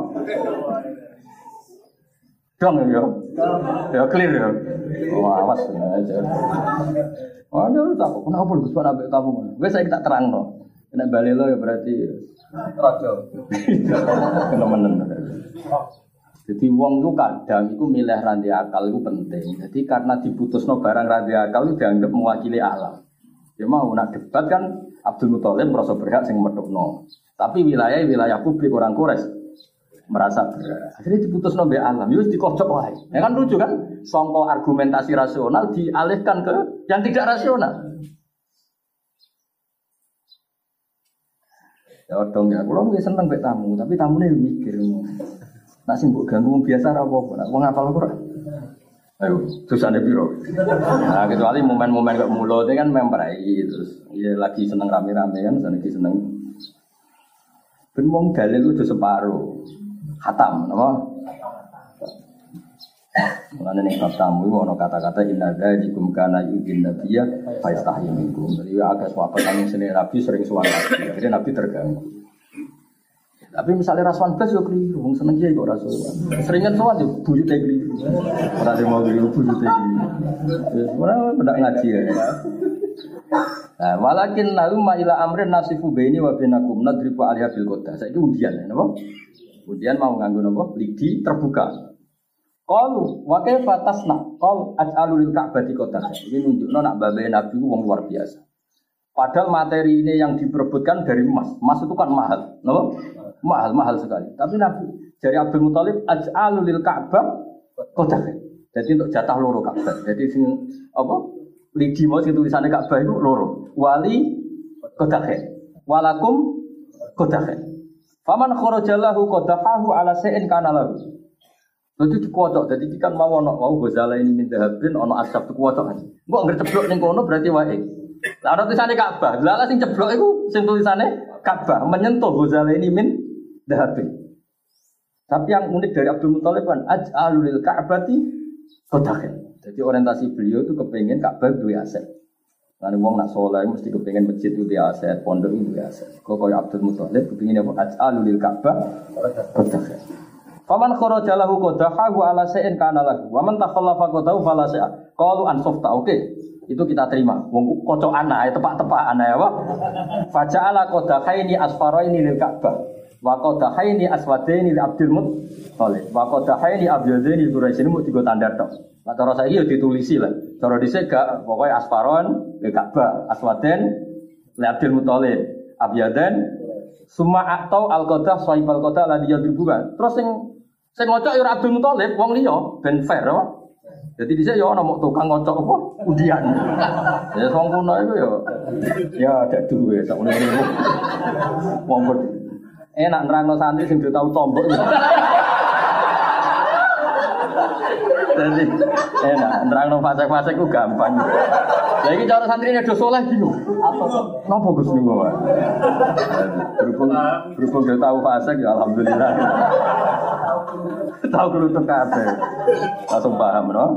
Dong ya. Ya clear ya. Oh, awas aja. Oh, yo tak kok kenapa Gus Pak ambek tamu. Wes saiki tak terangno. Nek balelo ya berarti raja. Temen-temen. Jadi wong itu kadang itu milih rantai akal itu penting. Jadi karena diputusno barang rantai akal itu dianggap mewakili alam. Ya mau nak debat kan Abdul Muthalib merasa berhak sing medhokno. Tapi wilayah wilayah publik orang Quraisy merasa berat. Akhirnya diputusno mbek alam. Ya wis dikocok wae. Ya kan lucu kan? Sangka argumentasi rasional dialihkan ke yang tidak rasional. Ya dong ya, kula nggih seneng mbek tamu, tapi tamune mikir. Nek sing mbok ganggu wong biasa ora apa-apa, nek wong hafal Quran. Ayo, dosane piro? Nah, kecuali momen-momen kok mulut kan memperai terus ya lagi seneng rame-rame kan, lagi seneng. Ben wong dalil itu separo. Khatam, apa? Mulane nek bab tamu iku ana kata-kata inna dzalikum kana yudin nabiyya fa yastahi minkum. Jadi agak suapet kami sini Nabi sering suara. Jadi Nabi terganggu. Tapi misalnya rasuan blas yo keliru, wong seneng kiai kok rasuan. Seringan sowan yo buyute keliru. Ora mau keliru buyute keliru. Ora ndak ngaji ya. Nah, walakin naluma ila amrin nasifu baini wa bainakum nadribu alaiha bil qada. Saiki undian napa? Undian mau nganggo napa? Lidi terbuka. Qalu wa kaifa tasna? Qal aj'alu lil ka'bati qada. Ini nunjukno nak babe Nabi ku wong luar biasa. Padahal materi ini yang diperebutkan dari emas. Emas itu kan mahal, napa? Mahal, mahal sekali. Tapi Nabi dari Abdul Muthalib aj'alu lil Ka'bah qada. Jadi untuk jatah loro Ka'bah. Jadi sing apa? Lidi mau sing tulisane Ka'bah itu loro. Wali qada. Walakum qada. Faman kharajalahu qadafahu ala sa'in kana lahu. Jadi dikuocok, jadi kan mau ono mau gozala ini minta habin ono asap dikuocok aja. Gua nggak ceblok ning kono berarti wae. Lah ana tulisane Ka'bah. Lah sing ceblok iku sing tulisane Ka'bah menyentuh gozala ini min dahabin. Tapi yang unik dari Abdul Muthalib kan aj'alul lil Ka'bati qadakan. Jadi orientasi beliau itu kepengen Ka'bah duwe aset. Lan wong nak saleh mesti kepengin masjid itu di aset, pondok itu di aset. Kok koyo Abdul Muthalib kepengin apa aj'alul lil Ka'bah qadaha. Faman kharaja lahu qadahu ala sa'in kana lahu. Wa man takhallafa qadahu fala sa'a. Qalu ansofta oke. Itu kita terima. Wong kocokan ae tepak-tepakan ae apa? Faja'ala qadahaini asfaraini lil Ka'bah. Wa qadahaini aswadaini li Abdul Muthalib. Wa qadahaini abyadaini Quraisy mu digo tanda tok. Lah cara saiki ya ditulisi lah. Cara dhisik gak pokoke asfaron lil Ka'bah, aswaden li Abdul Muthalib, abyadan summa atau al-qadah sahibal qadah la diyadribukan. Terus sing sing ngocok ya Abdul Muthalib wong liya ben fair apa? Jadi dhisik ya ana mok tukang ngocok apa? Undian. Ya wong kuno iku ya ya ada duwe sak ngene iki. Wong enak nerangno santri sing tau tombok. Jadi enak nerangno fase-fase ku gampang. Lah iki cara santrine do saleh bingung. Apa kok? Napa Gus niku wae? Berhubung berhubung do tau fase ya alhamdulillah. Tahu kelutuk kabeh. Langsung paham no.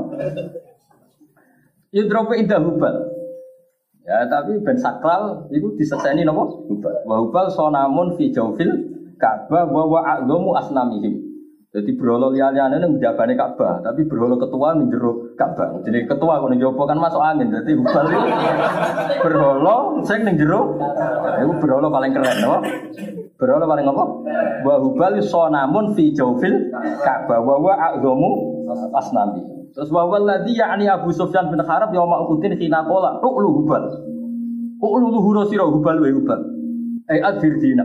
Yudrope indah hubal. Ya tapi ben sakral iku diseseni napa? Hubal. Wa hubal sonamun fi jaufil Ka'bah wa wa a'zamu asnamihim. Jadi berhala liya-liyane ning njabane Ka'bah, tapi berhala ketua ning jero Ka'bah. Jadi ketua kok ning njaba kan masuk angin. Dadi hubal iki berhala sing ning jero. Iku berhala paling keren no. Berhala paling apa? Wa hubal sonamun fi jaufil Ka'bah wa wa a'zamu asnami. Terus wa walladhi ya'ni Abu Sufyan bin Harb yauma Uhudin khina qala uqlu hubal. Uqlu luhur sira hubal wa hubal. Ai adhirdina.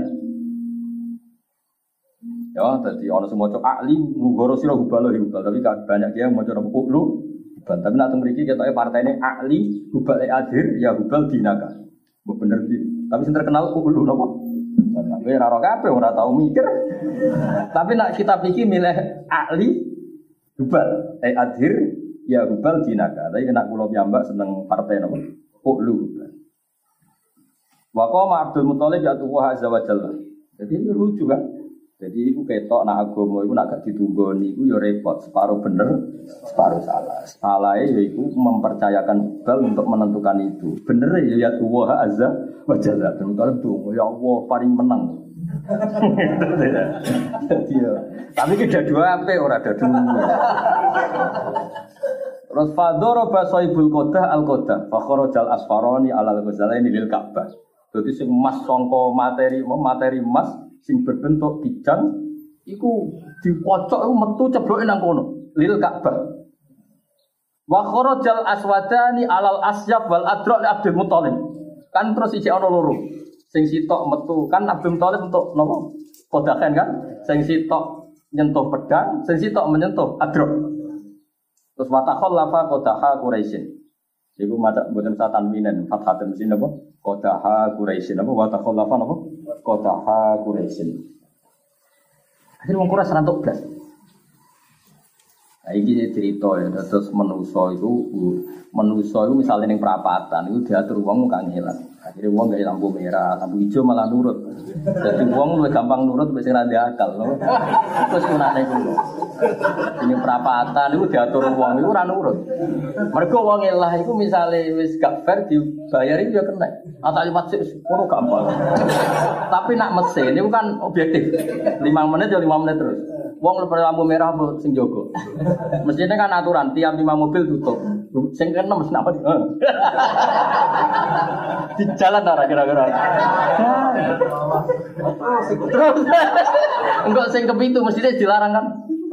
Ya, tadi ana semua cok ahli nggoro sira hubal hubal tapi banyak dia maca uqlu hubal. Tapi nek mriki ketoke partene ahli hubal adhir ya hubal dinaka. Mbok bener iki. Tapi sing terkenal uqlu napa? Tapi ora ora kabeh ora tau mikir. Tapi nak kita pikir milih ahli hubal, eh adhir ya hubal dinaka. Tapi kena kula piyambak seneng partai napa? Uqlu hubal. Wa qama Abdul Muthalib ya tuwa azza wa jalla. Jadi ini lucu kan? Jadi itu ketok nak agama itu nak gak ditunggoni itu ya repot, separuh bener, separuh salah. Salahnya ya itu mempercayakan hubal untuk menentukan itu. Bener ya ya tuwa azza wa jalla. Dan kalau itu ya Allah paling menang. Jadi ya. Tapi kita dua apa orang ada dua. Terus fadoroba soibul kodah al kodah, fakhrojal asfaroni alal ghazalaini lil Ka'bah. Jadi sing emas songko materi materi emas sing berbentuk kijang, iku dikocok iku metu cebloke nang kono lil Ka'bah. Wa kharajal aswadani alal asyab wal adra li Abdul Muthalib. Kan terus iki ana loro. Sing sitok metu kan Abdul Muthalib untuk napa? Kodakan kan? Sing sitok nyentuh pedang, sing sitok menyentuh adra. Terus wa takhallafa kodaha Quraisyin. Iku maca mboten satan minen fathatun mesin apa? Kodaha Quraisyin apa wa takhallafa napa? Kodaha Quraisyin. Akhire wong Quraisy rantuk blas. Nah, ini cerita ya, terus manusia itu, manusia itu misalnya yang perapatan itu diatur uang muka ngilang. Akhirnya uang gak lampu merah, lampu hijau malah nurut. Jadi uang lebih gampang nurut, biasanya ada akal. No? Terus kunaknya itu. Ini perapatan itu diatur uang itu orang nurut. Mereka uang ngilang itu misalnya wis gak fair dibayarin dia kena. Atau lewat sih, itu gampang. Tapi nak mesin itu kan objektif. lima menit ya lima menit terus. Wong lepas lampu merah apa sing jogo. Mestinya kan aturan tiap lima mobil tutup. Sing keenem mesti apa di? Di jalan ora kira-kira. Terus enggak sing kepitu mestinya dilarang kan?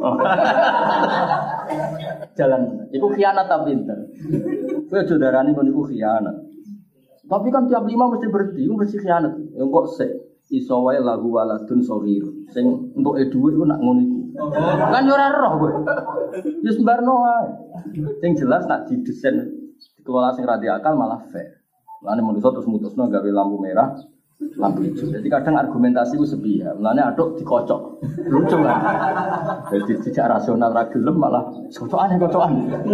Jalan. Iku khianat ta pinter. Kowe aja darani kon iku khianat. Tapi kan tiap lima mesti berhenti, mesti khianat. Engko sik iso wae lahu waladun shaghir. Sing entuk e dhuwit ku nak ngono iku. Kan yo ora roh kowe. Ya sembarno wae. Sing jelas nak didesain dikelola sing radikal malah fair. Mulane manusa terus mutusno gawe lampu merah, lampu hijau. Jadi kadang argumentasi ku sepihak. Mulane aduk dikocok. Lucu kan. Jadi tidak rasional ra gelem malah kocokan kocokan.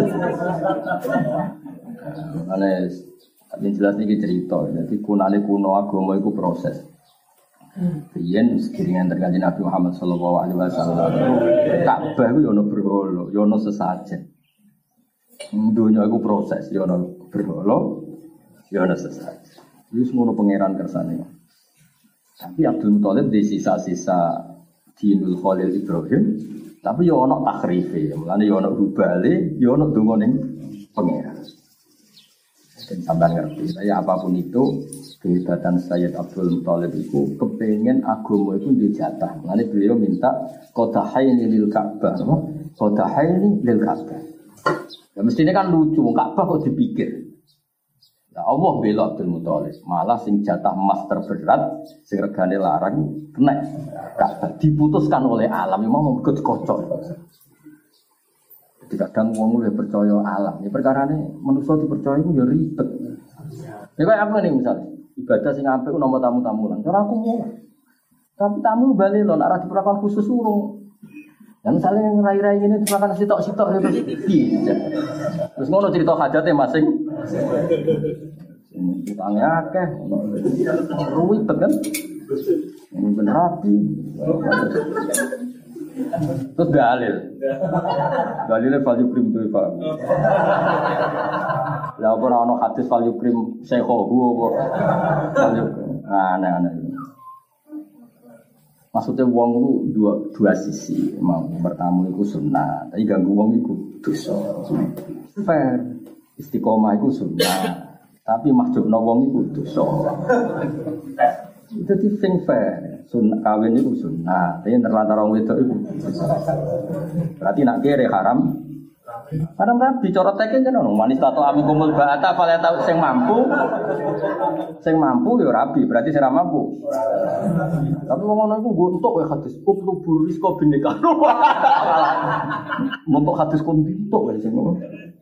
Mulane yang jelas ini cerita. Jadi kunane kuno agama iku proses. Biyen sekiringan terganti Nabi Muhammad sallallahu alaihi wasallam. Ka'bah iku yo ono berhala, yo ono sesajen. Dunya iku proses, yo ono berhala, Ya ana sesaji. Wis ngono pangeran kersane. Tapi Abdul Muthalib di sisa-sisa dinul Khalil Ibrahim, tapi ya ana takhrife, mulane ya ana rubale, ya ana donga ning pangeran. Dan sampean ngerti, saya apapun itu kehebatan Sayyid Abdul Muthalib itu kepengen agama itu dijatah. Mulane beliau minta qadahaini lil Ka'bah, qadahaini lil Ka'bah. Ya mestinya kan lucu, Ka'bah kok dipikir. Ya Allah bela Abdul Muthalib, malah sing jatah emas terberat, sing regane larang kena Ka'bah diputuskan oleh alam, memang mengikut kocok. Kadang wong luwih percaya alam. Ya perkarane manusa dipercaya iku ya ribet. Ya kaya apa nih misalnya ibadah sing apik nomor tamu-tamu lan. Cara aku mau. Tapi tamu bali lho nek ora diperlakukan khusus urung. Dan misalnya yang rai-rai ini diperlakukan sitok-sitok terus iya. Terus ngono cerita hajate masing. Utangnya akeh. Ruwet kan? Ini bener rapi. Terus dalil. Dalilnya value krim tuh Pak. Lah ora ono hadis value krim sekhohu apa. Value krim. Aneh-aneh. Maksudnya wong itu dua dua sisi. Mau pertama itu sunnah, tapi ganggu wong itu dosa. Fair. Istiqomah itu sunnah, tapi mahjubna wong itu dosa. Itu sing fair. Sunnah kawin itu sunnah, tapi terlantar orang wedok itu. Berarti nak kere haram. Haram rabi cara teke kan ono manis tato ami kumul ba'ata fal tahu sing mampu. Sing mampu ya rabi, berarti sing mampu. Tapi wong ngono iku gontok kowe hadis utlu buris kok bineka. Montok hadis kon dintok wae sing ngono.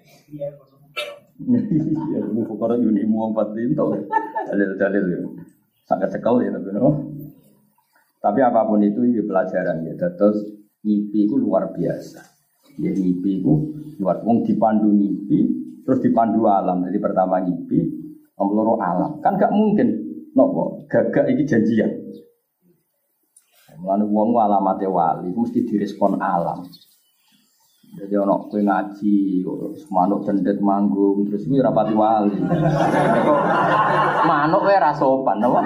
Ya buku karo yuni mu empat dintok. Dalil-dalil yo. Sangat sekali ya tapi no. Tapi apapun itu ini pelajaran ya. Terus ngipi itu luar biasa. Ya ngipi itu luar wong dipandu ngipi, terus dipandu alam. Jadi pertama ngipi, nomor alam. Kan gak mungkin, nopo gagak ini janjian. Mulane wong alamate wali mesti direspon alam. Jadi ono kowe ngaji, manuk cendet manggung, terus kuwi rapati wali. Manuk wae ra sopan, apa?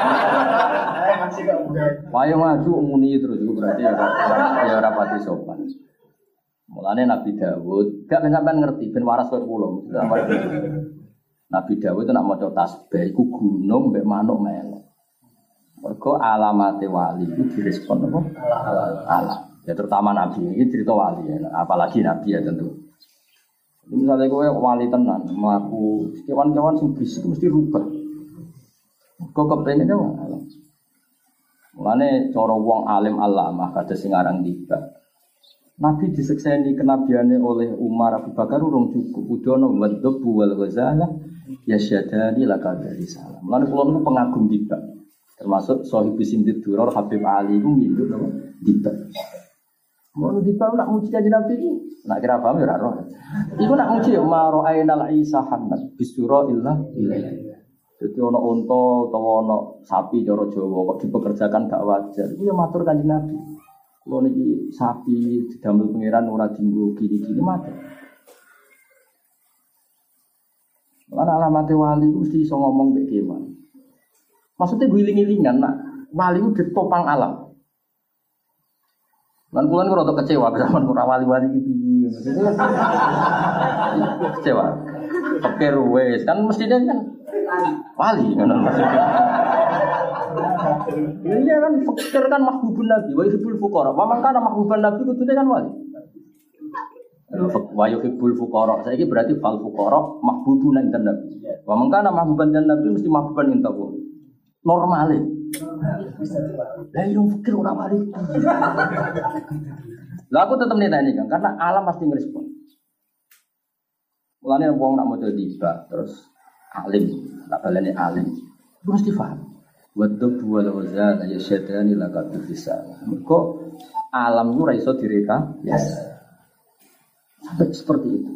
Wae maju muni terus iku berarti ya ya rapati sopan. Mulane Nabi Dawud, gak sampean ngerti ben waras kowe kula. Nabi Dawud itu nak maca tasbih iku gunung mbek manuk melok. Mergo alamate wali itu direspon apa? Alam. Ya terutama Nabi, ini cerita wali ya, apalagi Nabi ya tentu. Misalnya gue wali tenan, melaku kewan-kewan sing berisik mesti rubah. Kok kepengen ya? Mulane cara wong alim alamah kata sing aran tiba. Nabi disekseni kenabiane oleh Umar Abu Bakar urung cukup. Udono wadhab wal ghazalah yasyadani lakadari salam. Mulane kula niku pengagum tiba. Termasuk Sahib Simdid Duror Habib Ali ku nginduk napa tiba. Mau dipau nak muji kanjeng Nabi iki, nak kira paham ya ora roh. Iku nak muji ya maro ainal Isa hanat bisura illah ilaihi. Dadi ana unta utawa ana sapi cara Jawa kok dipekerjakan gak wajar. Iku ya matur kanjeng Nabi. Kulo niki sapi didamel pangeran ora dienggo gini-gini matur. Lan alamate wali ku mesti iso ngomong mek kewan. Maksudnya guling-gilingan nak wali ku ditopang alam. Lan kula niku rada kecewa zaman ora wali-wali iki piye. Kecewa. Pikir wis kan mestine kan wali ngono. Iya kan pikir kan mahbubun nabi wa yuhibbul fuqara. Wa man kana mahbuban nabi kudune kan wali. Wa yuhibbul fuqara. Saiki berarti fal fuqara mahbubun intan nabi. Wa man kana mahbuban dan nabi mesti mahbuban intaku. Normale. Lah yo pikir ora wali. Lah aku tetep niteni kan karena alam pasti ngerespon. Mulane wong nak maca tiba terus alim, tak baleni alim. Ku mesti paham. Wadab wal wazan ya syaitan laqad bisa. Mergo alam ku ora iso direka, yes. Sampai seperti itu.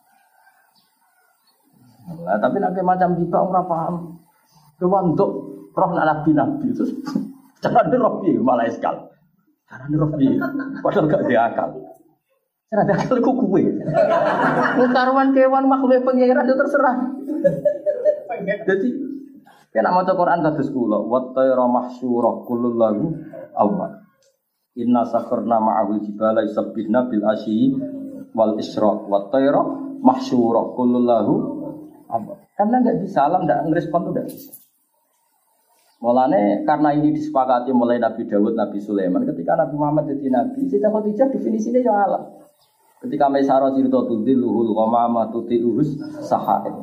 Nah, tapi nek macam tiba ora paham. Kewandok roh nabi-nabi terus carane roh piye malah eskal. Carane roh piye? Padahal gak diakal. Cara diakal ku kuwe. Wong karuan kewan makhluk pangeran yo terserah. Jadi kena maca Quran kados kula, wa tayra mahsyura kullul lahu awwal. Inna sakharna ma'ahul jibala yusabbihna bil asyi wal isra wa tayra mahsyura kullul lahu awwal. Karena enggak bisa alam enggak ngerespon tuh enggak bisa. Mulane karena ini disepakati mulai Nabi Dawud, Nabi Sulaiman, ketika Nabi Muhammad jadi nabi, Siti Khadijah definisinya ya alam. Ketika Maisarah cerita tudilluhul ghamama tuti'uhus sahaib.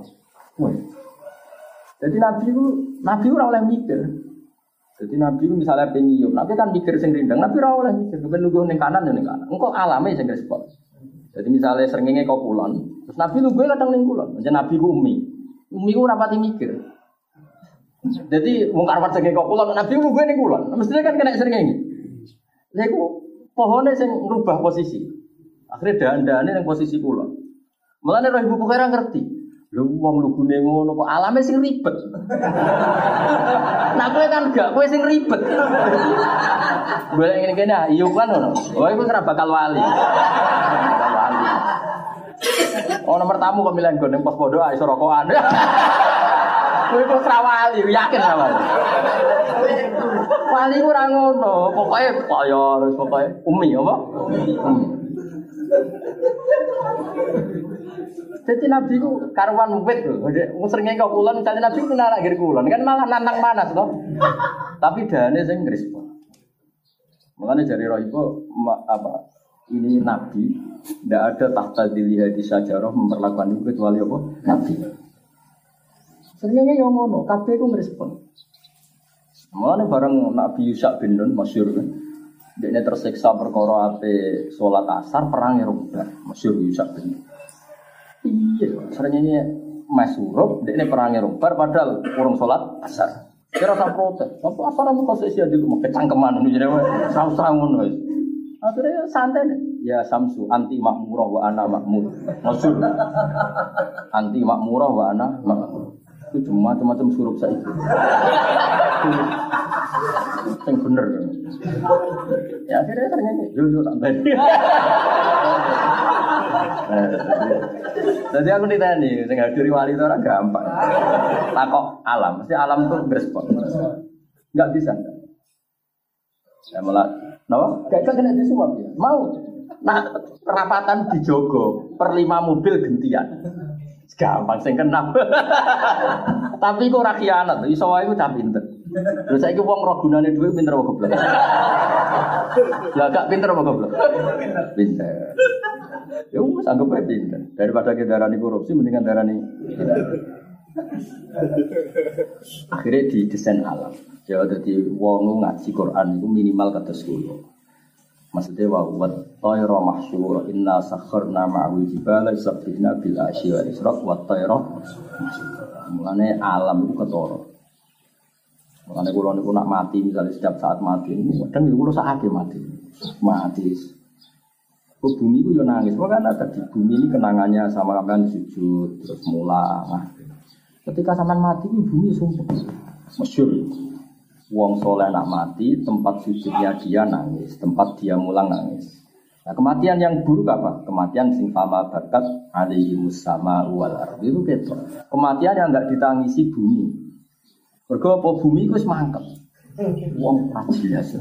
Jadi Nabi itu, Nabi itu ora oleh mikir. Jadi Nabi itu misalnya pengiup, Nabi kan mikir sing rindang, Nabi ora oleh mikir, kepen nunggu ning kanan ya ning kanan. Engko alame sing respon. Jadi misalnya srengenge kok kulon, terus Nabi nunggu kadang ning kulon. Jadi Nabi ku umi. Umi ku ora pati mikir. Jadi wong karep srengenge kok kulon, Nabi ku nunggu ning kulon. Mestine kan kena srengenge. Lha iku pohone sing ngrubah posisi. Akhirnya dandane ning posisi kulon. Mulane roh Ibu Bukhari ngerti. Lho wong lugune ngono kok alame sing ribet. Nah kowe kan gak, kowe sing ribet. Golek ngene-ngene iya kan ngono. Oh iku ora bakal wali. Bakal wali. Oh nomor tamu kok milih nggon ning pos pondok iso rokokan. Kowe kok ora wali, yakin ora wali. Wali ku ora ngono, pokoke kaya wis pokoke umi apa? Umi. Jadi Nabi itu karuan wit lho. Wong srengenge kok kulon, misalnya Nabi itu nara ngger kulon, kan malah nantang panas to. Tapi dane sing ngrespon. Makanya dari Roibo apa ini Nabi tidak ada tahta dilihat di sajarah memperlakukan itu kecuali apa? Nabi. Srengenge yo ngono, kabeh iku ngrespon. Mulane bareng Nabi Yusa bin Nun masyhur kan. Dia tersiksa perkara ate salat asar perang Eropa, masyhur Yusa bin Nun. Iya, sebenarnya Mas Surup, dia ini perangnya rombar, padahal kurang sholat asar. Kira rasa protes, apa asar kamu kau sia di rumah kecangkeman, ini jadi sang-sangun, akhirnya santai. Ya Samsu, anti makmurah wa ana makmur, maksud anti makmurah wa ana makmur. Itu cuma macam-macam surup saya. Yang bener kan? Ya akhirnya ternyata, jujur sampai. Jadi aku ditanya, saya hadiri wali itu orang gampang. Takok alam, mesti alam itu berespon. Enggak bisa enggak. Ya malah, no, kayak kan kena disuap ya. Mau, nah rapatan dijogo per lima mobil gentian. Gampang, saya kenal. Tapi kok rakyat, iso wae ku cah pinter. Lha saiki wong ro gunane dhuwit pinter apa goblok? Lah gak pinter apa goblok? Pinter. Ya wis anggap ae pinter. Daripada kita darani korupsi mendingan darani. Akhirnya di desain alam. Ya dadi wong ngaji Quran iku minimal kados kula. Maksudnya wa wat tayra mahsyura inna sakharna ma'al jibala yusabbihna bil asyi wal isra wat tayra. Mulane alam itu ketara. Mulane kula niku nak mati misalnya setiap saat mati niku kadang kula sakake mati. Mati. Kok bumi ku yo nangis. Makanya tadi bumi ini kenangannya sama sampean sujud terus mulang. Nah, ketika sampean mati bumi sumpah. Masyhur. Wong soleh nak mati, tempat sujudnya dia nangis, tempat dia mulang nangis. Nah kematian yang buruk apa? Kematian sing fama bakat alaihi musama wal ardi itu gitu. Kematian yang enggak ditangisi bumi. Mergo apa bumi ku wis mangkep. Wong prajelas.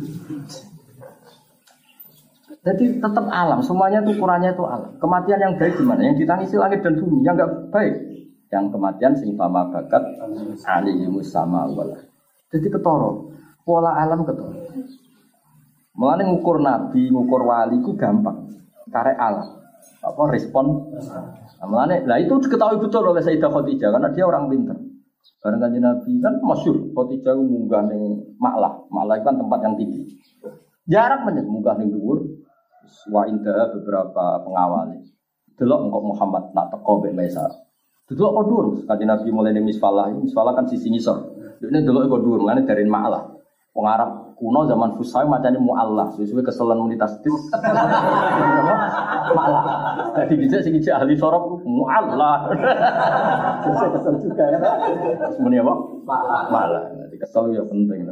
Jadi tetap alam, semuanya itu ukurannya itu alam. Kematian yang baik gimana? Yang ditangisi langit dan bumi, yang enggak baik. Yang kematian sing fama bakat alaihi musama wal ardi. Jadi ketoro, pola alam ketoro. Mulane ngukur nabi, ngukur wali ku gampang. Karek alam. Apa respon? Nah, mulane lah itu diketahui betul oleh Sayyidah Khadijah karena dia orang pintar. Karena kanjeng Nabi kan masyhur Khadijah munggah ning Ma'lah. Ma'lah itu kan tempat yang tinggi. Jarak meneh munggah ning dhuwur. Wa indah beberapa pengawal. Delok engkok Muhammad nak teko mbek Maisar. Delok kok dhuwur kanjeng Nabi mulai ning Misfalah. Misfalah kan sisi ngisor. Ini dulu ikut dulu, mana dari Ma'lah. Wong Arab kuno zaman Fusai macamnya Mu'allah, sesuai keselan unitas dis. Ma'lah. Jadi bisa sih bisa ahli sorok Mu'allah. Sesuai kesel juga ya. Semuanya apa? Ma'lah. Jadi kesel ya penting.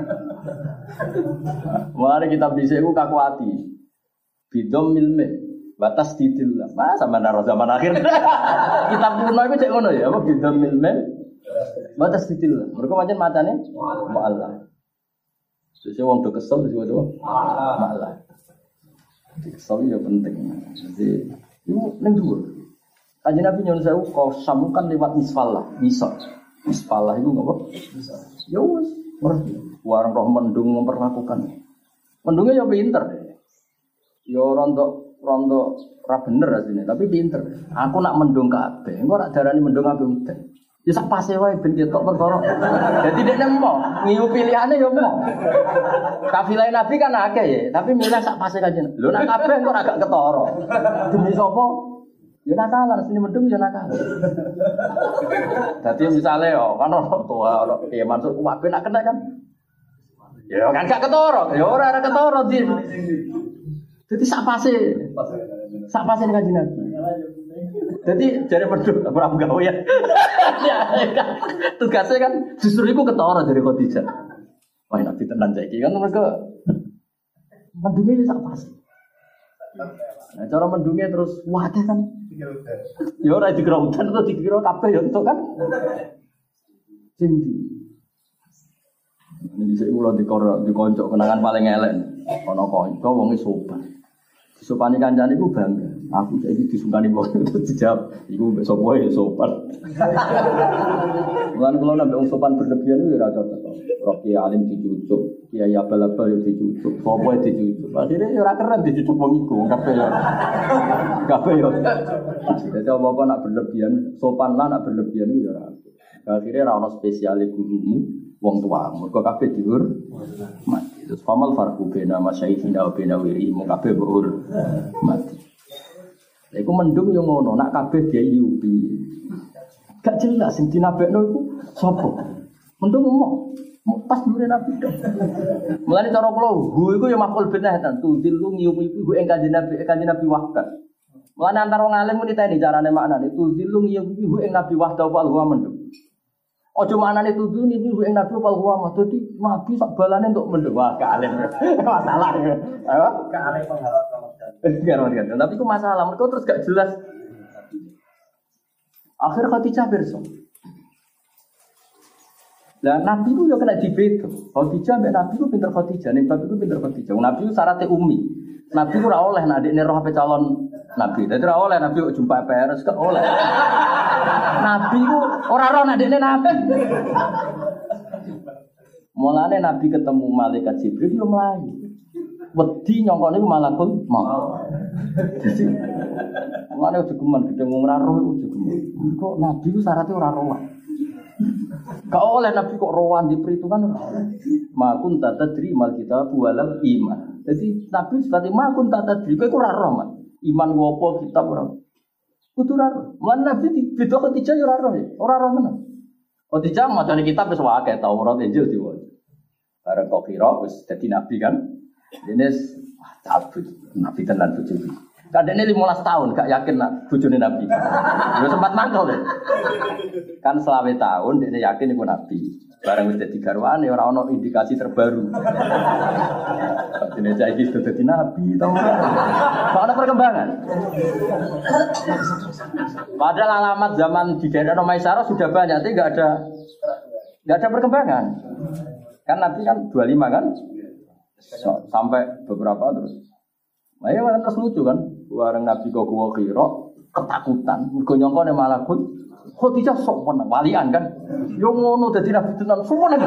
Mari kita bisa itu kaku hati. Bidom milme. batas didil lah. Mas sama naro zaman akhir. Kitab kuno iku cek ngono ya, apa bidon milmen. Batas didil lah. Mergo pancen macane mu'allaf. Sesuk wong do kesel sing wae mu'allaf. Kesel ya penting. Jadi itu ning dhuwur. Kanjeng Nabi nyuwun sewu kosam kan lewat misfalah, bisa. Misfalah itu ngopo? Bisa. Ya wis, warang roh mendung memperlakukan. Mendungnya ya pinter deh. Ya rontok rontok ra bener asline, tapi pinter. Aku nak mendung kabeh, engko rak darani mendung kabeh udan. Ya sak pase wae ben ketok perkara. Dadi nek nemo, ngiyu pilihane ya mo. Kafilah Nabi kan akeh ya, tapi milih sak pase kanjeng. Lho nak kabeh engko ora gak ketara. Demi sapa? Ya nakalan, sini mendung ya nakalan. Dadi misale yo kan ono tua ono piye maksud wae nak kena kan. Ya kan gak ketara, ya ora ora ketara din. Dadi sak pase. Sak pase kanjeng Nabi. Dadi jare mendung ora gawe ya. Tugasnya kan justru iku ketara dari Khadijah. Wah Nabi tenan saiki kan mereka mendungnya ya sak pase. Nah, cara mendungnya terus wadah kan. Ya ora dikira udan atau dikira kabeh ya entuk kan. Sing ndi. Ini dhisik kula dikor dikonco kenangan paling elek. Ana kanca wonge sopan. Disopani kancane iku bangga. Aku saiki disungkani wong terus dijawab, iku mbek sapa ya sopan. Lan kula nek wong sopan berlebihan iku ya ora cocok. Roki alim dicucuk, kiai abal-abal yo dicucuk, sapa dicucuk. Akhire ya ora keren dicucuk wong iku, kabeh ya. Kabeh ya. Dadi apa-apa nak berlebihan, sopan lah nak berlebihan iku ya ora. Akhire ra ono spesiale gurumu wong tua, mergo kabeh diur mati. Terus famal farqu baina masyayikhina wa baina wiri, mung kabeh berur mati. Lha iku mendung yo ngono, nak kabeh diayubi. Gak jelas sing dinabekno iku sapa. Mendung emoh. Pas dure Nabi tok. Mulane cara kula hu iku ya maf'ul binah ten. Tudil lu nyium iku ing kanjeng Nabi, kanjeng Nabi wahdat. Mulane antara wong alim muni teni carane maknane. Tudil lu nyium iku ing Nabi wahdat wal huwa mendung. Ojo maknane tudil niku ing Nabi wal huwa. Dadi Nabi sak balane untuk mendung. Wah, gak alim. Masalah. Ayo, gak alim pengharap kamu. Tapi ku masalah mereka terus gak jelas. Akhir Khadijah berso. Lah Nabi ku yo kena dibeto. Khadijah mbek Nabi ku pinter Khadijah, ning bab iku pinter Khadijah. Nabi ku syaratnya ummi. Nabi ku ora oleh nek adikne roh ape calon Nabi. Dadi ora oleh Nabi kok jumpa P R S kok oleh. Nabi ku ora roh nek adikne Nabi. Mulane Nabi ketemu malaikat Jibril yo mlayu. Wedi nyongkone ku malakul maut. Dadi mulane ojo geman gedeng ora roh iku ojo geman. Kok Nabi ku syaratnya ora roh. Gak oleh Nabi kok rohan di perhitungan ma kunta tadri mal kitab walal iman. Jadi Nabi seperti ma kunta tadri kok ora roh man. Iman wopo kitab ora. Kudu ora roh. Lan Nabi beda Khadijah yo ora roh. Ora roh tenan. Khadijah macane kitab wis wae Taurat Injil diwaca. Bareng kok kira wis dadi nabi kan. Dene wah cabut Nabi tenan bojo. Kadene lima belas tahun gak yakin nak bojone Nabi. Yo sempat mangkel deh. Kan selawe tahun dene yakin iku Nabi. Bareng wis dadi garwane ora ana indikasi terbaru. Dene saiki sudah dadi Nabi to ora. Kok ana perkembangan. Padahal alamat zaman di daerah Maisarah sudah banyak, tapi enggak ada enggak ada perkembangan. Kan Nabi kan dua puluh lima kan? Sampai beberapa terus. Nah, ya terus lucu kan, bareng Nabi kok gua kira ketakutan, mergo nyongkone malakut, Khadijah sok meneng walian kan. Yo ngono dadi Nabi tenan suwen.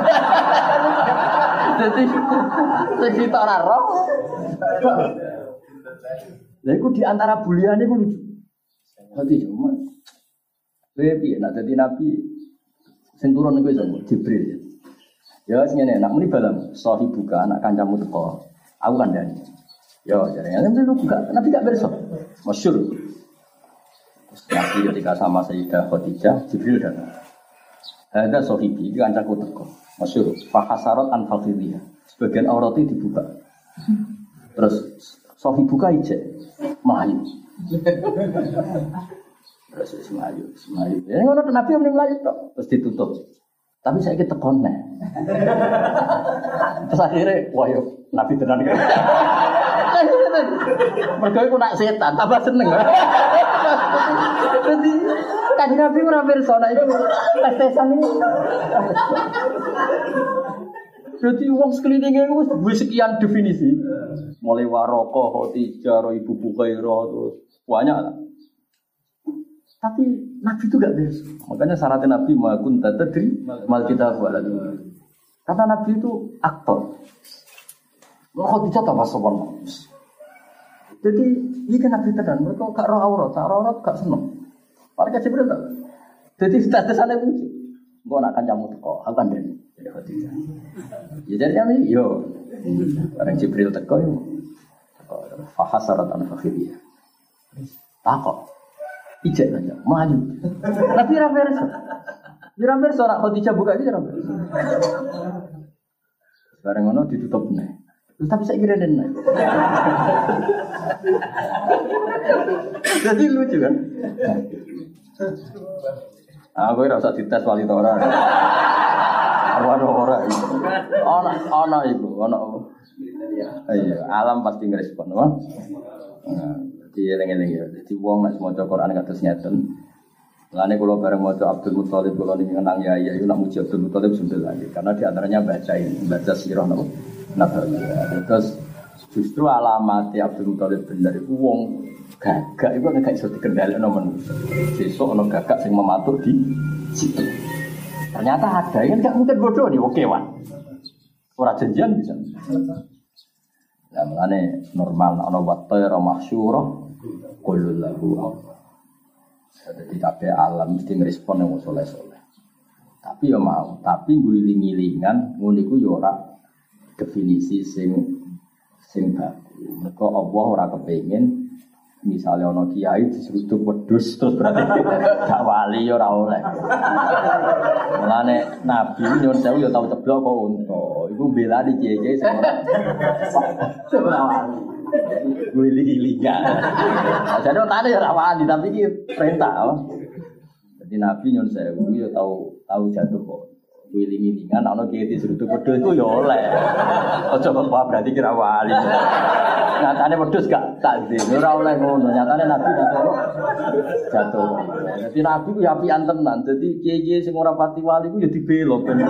Dadi sing tak ora roh. Lha iku di antara buliane iku lucu. Khadijah cuma lha piye nek dadi Nabi sing turun niku Jibril. Ya sing ngene, nak muni balam, sahibuka anak kancamu teko. Aku kandhani. Ya, jarene Nabi enggak, Nabi enggak bersop. Masyhur. Nabi ketika sama Sayyidah Khadijah, Jibril datang. Ada sahibi, iki kancaku teko. Masyhur. Fa hasarat an faqidiyah. Sebagian auratnya dibuka. Terus sahibuka ijek, melayu. Terus melayu, melayu. Ya ngono Nabi muni melayu tok, terus ditutup. Tapi saya kita tekon nih. Terus akhirnya, wah yuk, Nabi tenan kan. Mergo iku nak setan tambah seneng. Dadi kan Nabi ora pirsa nek iku tes-tesan iki. Jadi wong sekelilinge wis duwe sekian definisi. Mulai waroko, khotijah, ibu Bukairah terus banyak lah. Tapi Nabi itu gak biasa. Makanya syaratnya Nabi makun tadri mal kita buat karena Nabi itu aktor. Khotijah tambah sopan. Jadi ini kan Nabi tenan. Mereka gak roh aurat, gak roh aurat gak seneng. Mereka Jibril tak. Jadi statusnya lucu. Gue nak kancamu teko, aku kan dari Khotijah. Ya jadi kami yo. Orang Jibril teko yo. Fahasarat an fakhiriyah. Takok. Ijek aja, maju. Tapi ra verso. Ora verso ora Khadijah buka iki ora verso. Bareng ngono ditutup nih. Terus tapi saya kira nih. Jadi lucu kan? Aku ora usah dites wali ta ora. Ora ora. Ana ana iku, ana apa? Iya, alam pasti ngerespon, apa? Jadi eling-eling ya. Jadi wong nek maca Quran kados ngeten. Lane kula bareng maca Abdul Muthalib kula niki ngenang ya ya nak muji Abdul Muthalib sembel lagi karena di antaranya baca ini, baca sirah napa nabawi. Terus justru alamat Abdul Muthalib bener iku wong gagak iku nek gak iso dikendhalekno men. Sesuk ana gagak sing mematur di situ. Ternyata ada yang enggak mungkin bodoh nih, oke wan. Ora janjian bisa. Ya mulane normal ana wattara mahsyura qul lahu Allah. Jadi kabeh alam mesti ngrespon yang soleh-soleh. Tapi ya mau, tapi guling-gilingan ngono iku ya ora definisi sing sing baku. Mergo Allah ora kepengin misalnya ana kiai diseruduk wedhus terus berarti gak wali ya ora oleh. Mulane Nabi nyuwun sewu ya tau ceblok kok unta. Iku belani kiai-kiai sing ora wali. Guling-gilingan. Jadi otane ya ora wali tapi iki perintah. Jadi Nabi nyuwun sewu ya tau tau jatuh kok. Guling-gilingan ana kiai diseruduk wedhus iku ya oleh. Aja kok berarti kira wali. Nyatane wedhus gak takdir, ora oleh ngono. Nyatane Nabi jatuh. Jatuh. Dadi Nabi ku ya apian tenan. Dadi kiye-kiye sing ora pati wali ku ya dibelok ben.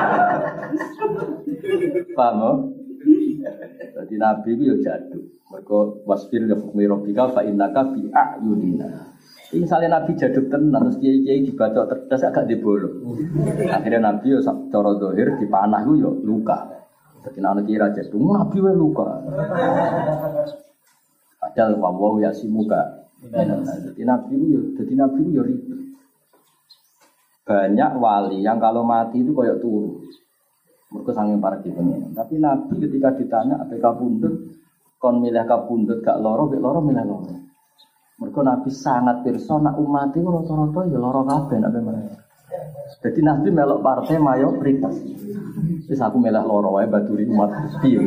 Paham? Dadi Nabi ku ya jatuh. Mergo wasfir li hukmi rabbika fa innaka bi a'yunina. Ini misalnya Nabi jaduk tenan terus kiye-kiye dibaca terdas agak dibolok. Akhirnya Nabi yo cara zahir dipanah ku yo luka. Jadi anak kira jatuh, Nabi wae luka. Padahal wawaw ya si muka. Jadi Nabi itu, jadi Nabi itu ribet. Banyak wali yang kalau mati itu kayak turu. Mereka sangat parah di pengen. Tapi Nabi ketika ditanya, apa kabundut, kon milih kabundut gak loro, gak loro milih loro. Mereka Nabi sangat pirsa, nak umat itu rata-rata ya loro kabeh nak mereka. Jadi Nabi melok partai mayoritas. Terus aku melak loro wae baturi umat piye.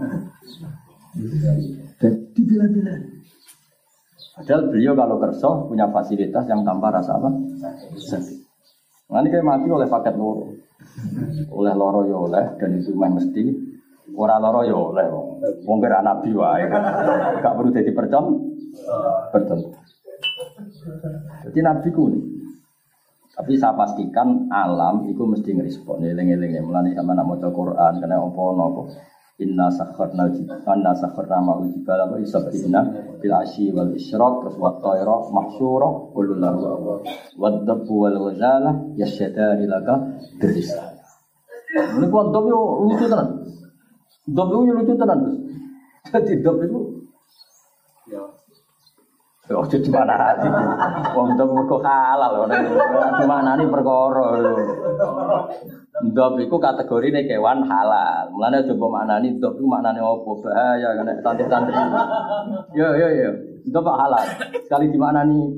Dan dibela-bela. Padahal beliau kalau kerso punya fasilitas yang tanpa rasa apa? Sakit. Nanti kayak mati oleh paket loro. Oleh loro ya oleh dan itu memang mesti. Ora loro ya oleh. Wong kira Nabi wae. Gak perlu jadi percon. Betul. Jadi Nabi ku nih. Tapi saya pastikan alam itu mesti ngerespon. Eling-eling ya, mulane sama nak maca Quran kena apa-apa. Inna sakharna jibala sakharna ma'ul jibala wa isabbina bil asyi wal isyraq terus wa tayra mahsyura kullu lahu wadabbu wal ghazala yasyadani laka birisala. Ini kok dop yo lucu tenan. Dop yo lucu tenan terus. Jadi dop itu ya oh jadi mana hati, wong dok mergo halal, di mana nih perkara. Dok itu kategori nih kewan halal. Mulanya coba mana nih dok itu mana nih apa bahaya kan? Tantri-tantri. Yo yo yo, dok halal. Sekali di mana nih?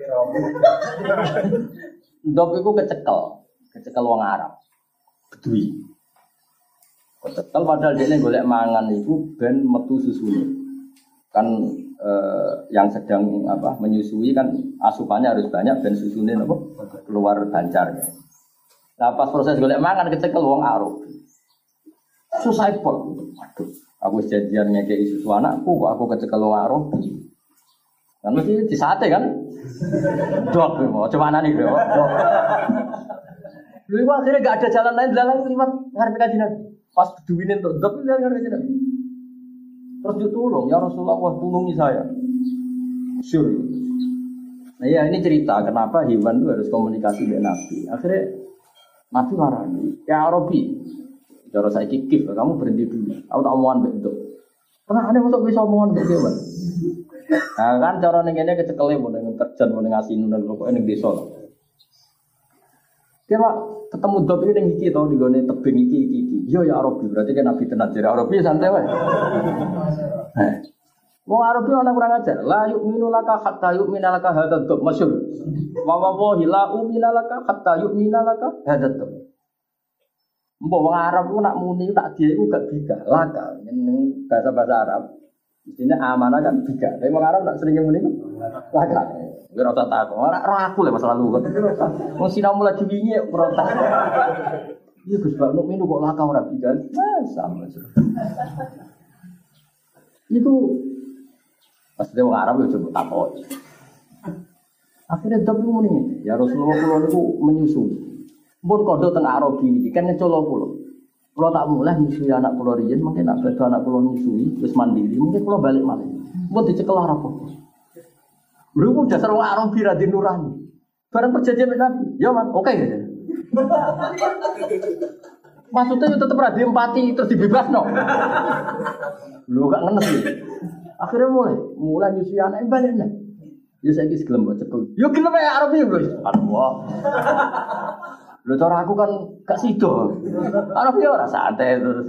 Dok itu kecekel, kecekel wong Arab, Bedui. Kecekel padahal dia golek mangan itu ben metu susune. Kan eh, yang sedang apa menyusui kan asupannya harus banyak dan susunya apa keluar bancar. Nah pas proses golek mangan kecekel wong arep. Susah pol. Waduh. Aku janjian ngekei susu anakku, kok aku kecekel wong Arabi. Kan mesti disate kan? Dok, mau coba nani dok. Lu itu akhirnya gak ada jalan lain, jalan lewat ngarep kaji Nabi. Pas duwinin untuk dok, lihat ngarep kaji Nabi. Terus dia tolong, ya Rasulullah, wah tolongi saya. Sure. Nah ya ini cerita kenapa hewan itu harus komunikasi dengan Nabi. Akhirnya Nabi marah nih, ya Arabi, cara saya kikif, kamu berhenti dulu. Aku tak omongan bentuk. Karena aneh masuk bisa omongan bentuk hewan. Nah kan cara nengennya kecekelnya mau dengan terjun mau dengan asin dan pokoknya neng desa. Dia pak ketemu dok ini neng iki tau di gone tebing iki iki iki. Yo ya Arabi berarti kan Nabi tenan jadi Arabi santai wae. Wong Arabi ana kurang ajar. La yu'minu laka hatta yu'mina laka hadzal dub masyhur. Wa wallahi la u'mina laka hatta yu'mina laka hadzal dub. Mbok wong Arab ku nak muni tak dia iku gak bika. Laka ning bahasa-bahasa Arab. Mestinya amanah kan bika. Tapi wong Arab nak sering muni ku laka. Ora usah takon. Ora aku lho masalah lugat. Wong sinamu lagi wingi ora tak. Iya Gus Bak nuk minu kok laka ora bika. Nah, sama. Itu pasti orang Arab itu coba takut. Akhirnya dap muni, ya Rasulullah pulau itu menyusui. Pun kode tengah Arabi ini, kan ngecolok pulau. Pulau tak mulai menyusui anak pulau Rian, mungkin nak betul anak pulau menyusui, terus mandiri, mungkin pulau balik balik. Pun dicekel Arab. Berhubung dasar orang Arabi radin nurani. Barang perjanjian dengan Nabi, ya man, oke ya. Maksudnya itu tetap radin empati terus dibebas no. Lu gak ngenes sih. Akhirnya mulai, mulai nyusui anak balik nih. Ya saya kis gelem buat cepet. Yo gelem ya Arabi bro. Allah. Lu cara aku kan gak sido. Arabi ora santai terus.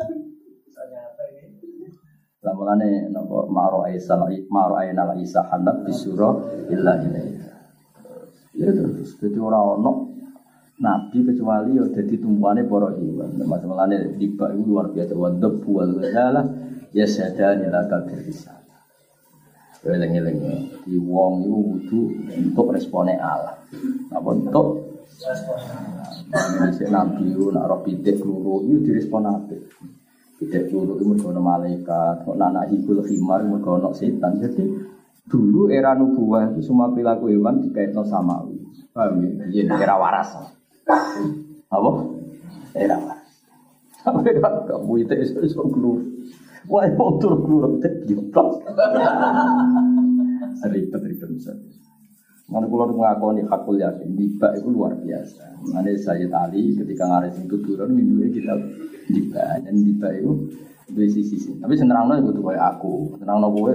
Lah mulane napa maro Aisyah maro Aina la Isa hanat bisura illa ilaihi. Ya terus dadi ora ono nabi kecuali yo dadi tumpuane para hewan. Mulane tiba iku luar biasa wadab wal ghalah ya sadani la kabirisa. Eleng-eleng di wong iku kudu untuk respone Allah. Apa untuk respone nabi yo nak ro pitik kluru yo direspon apik. Pitik kluru itu mergo ana malaikat, kok anak hikul khimar mergo ana setan. Jadi dulu era nubuwah itu semua perilaku hewan dikaitno samawi. Paham ya? Yen era waras. Apa? Era waras. Sampai kan kamu itu iso kluru. Wah, motor keluar tadi jomplang. Ribet-ribet besar. Mana kalau mengakoni hakul yakin, tiba itu luar biasa. Mana Sayyid Ali ketika ngaris itu turun minggu ini kita tiba dan tiba itu dua sisi. Tapi senerangno itu tuh kayak aku, senerangno gue,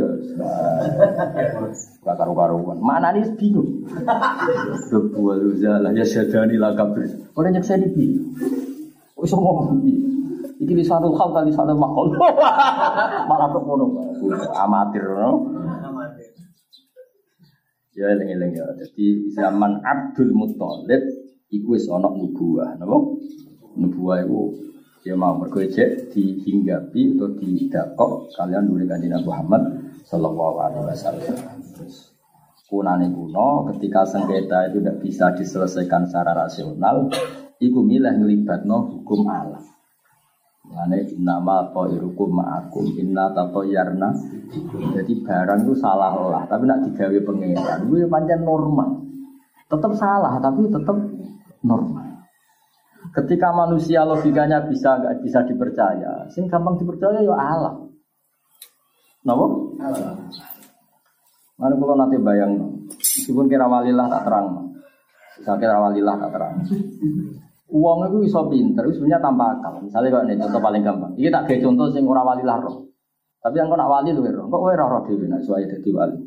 gak karu-karuan. Mana nih bingung. Dua luzalah ya sadani lakabir. Orang yang saya dibi, oh semua bibi. Iki lisanul khal kali lisanul maqal. Malah kok ngono. Amatir no. Amatir. Ya eling-eling ya. Jadi zaman Abdul Muthalib iku wis ana nubuwah, napa? Nubuwah iku ya mau mergo ejek dihinggapi atau didakok kalian nuli Kanjeng Nabi Muhammad sallallahu alaihi wasallam. Terus kunane kuno ketika sengketa itu tidak bisa diselesaikan secara rasional, iku milah nglibatno hukum Allah. Mane innama ta'irukum ma'akum inna tatayyarna. Jadi barang itu salah olah, tapi nak digawe pangeran itu ya pancen normal. Tetap salah tapi tetap normal. Ketika manusia logikanya bisa enggak bisa dipercaya, sing gampang dipercaya ya Allah. Napa? Allah. Mane kula nate bayang, meskipun kira walilah tak terang. Saya kira walilah tak terang. Uang itu bisa pinter, itu sebenarnya tanpa akal. Misalnya kalau ini contoh paling gampang. Ini tak kayak contoh sing ora wali lah roh. Tapi yang kau nak wali lu roh, kok kowe roh roh dhewe nek suwe dadi wali.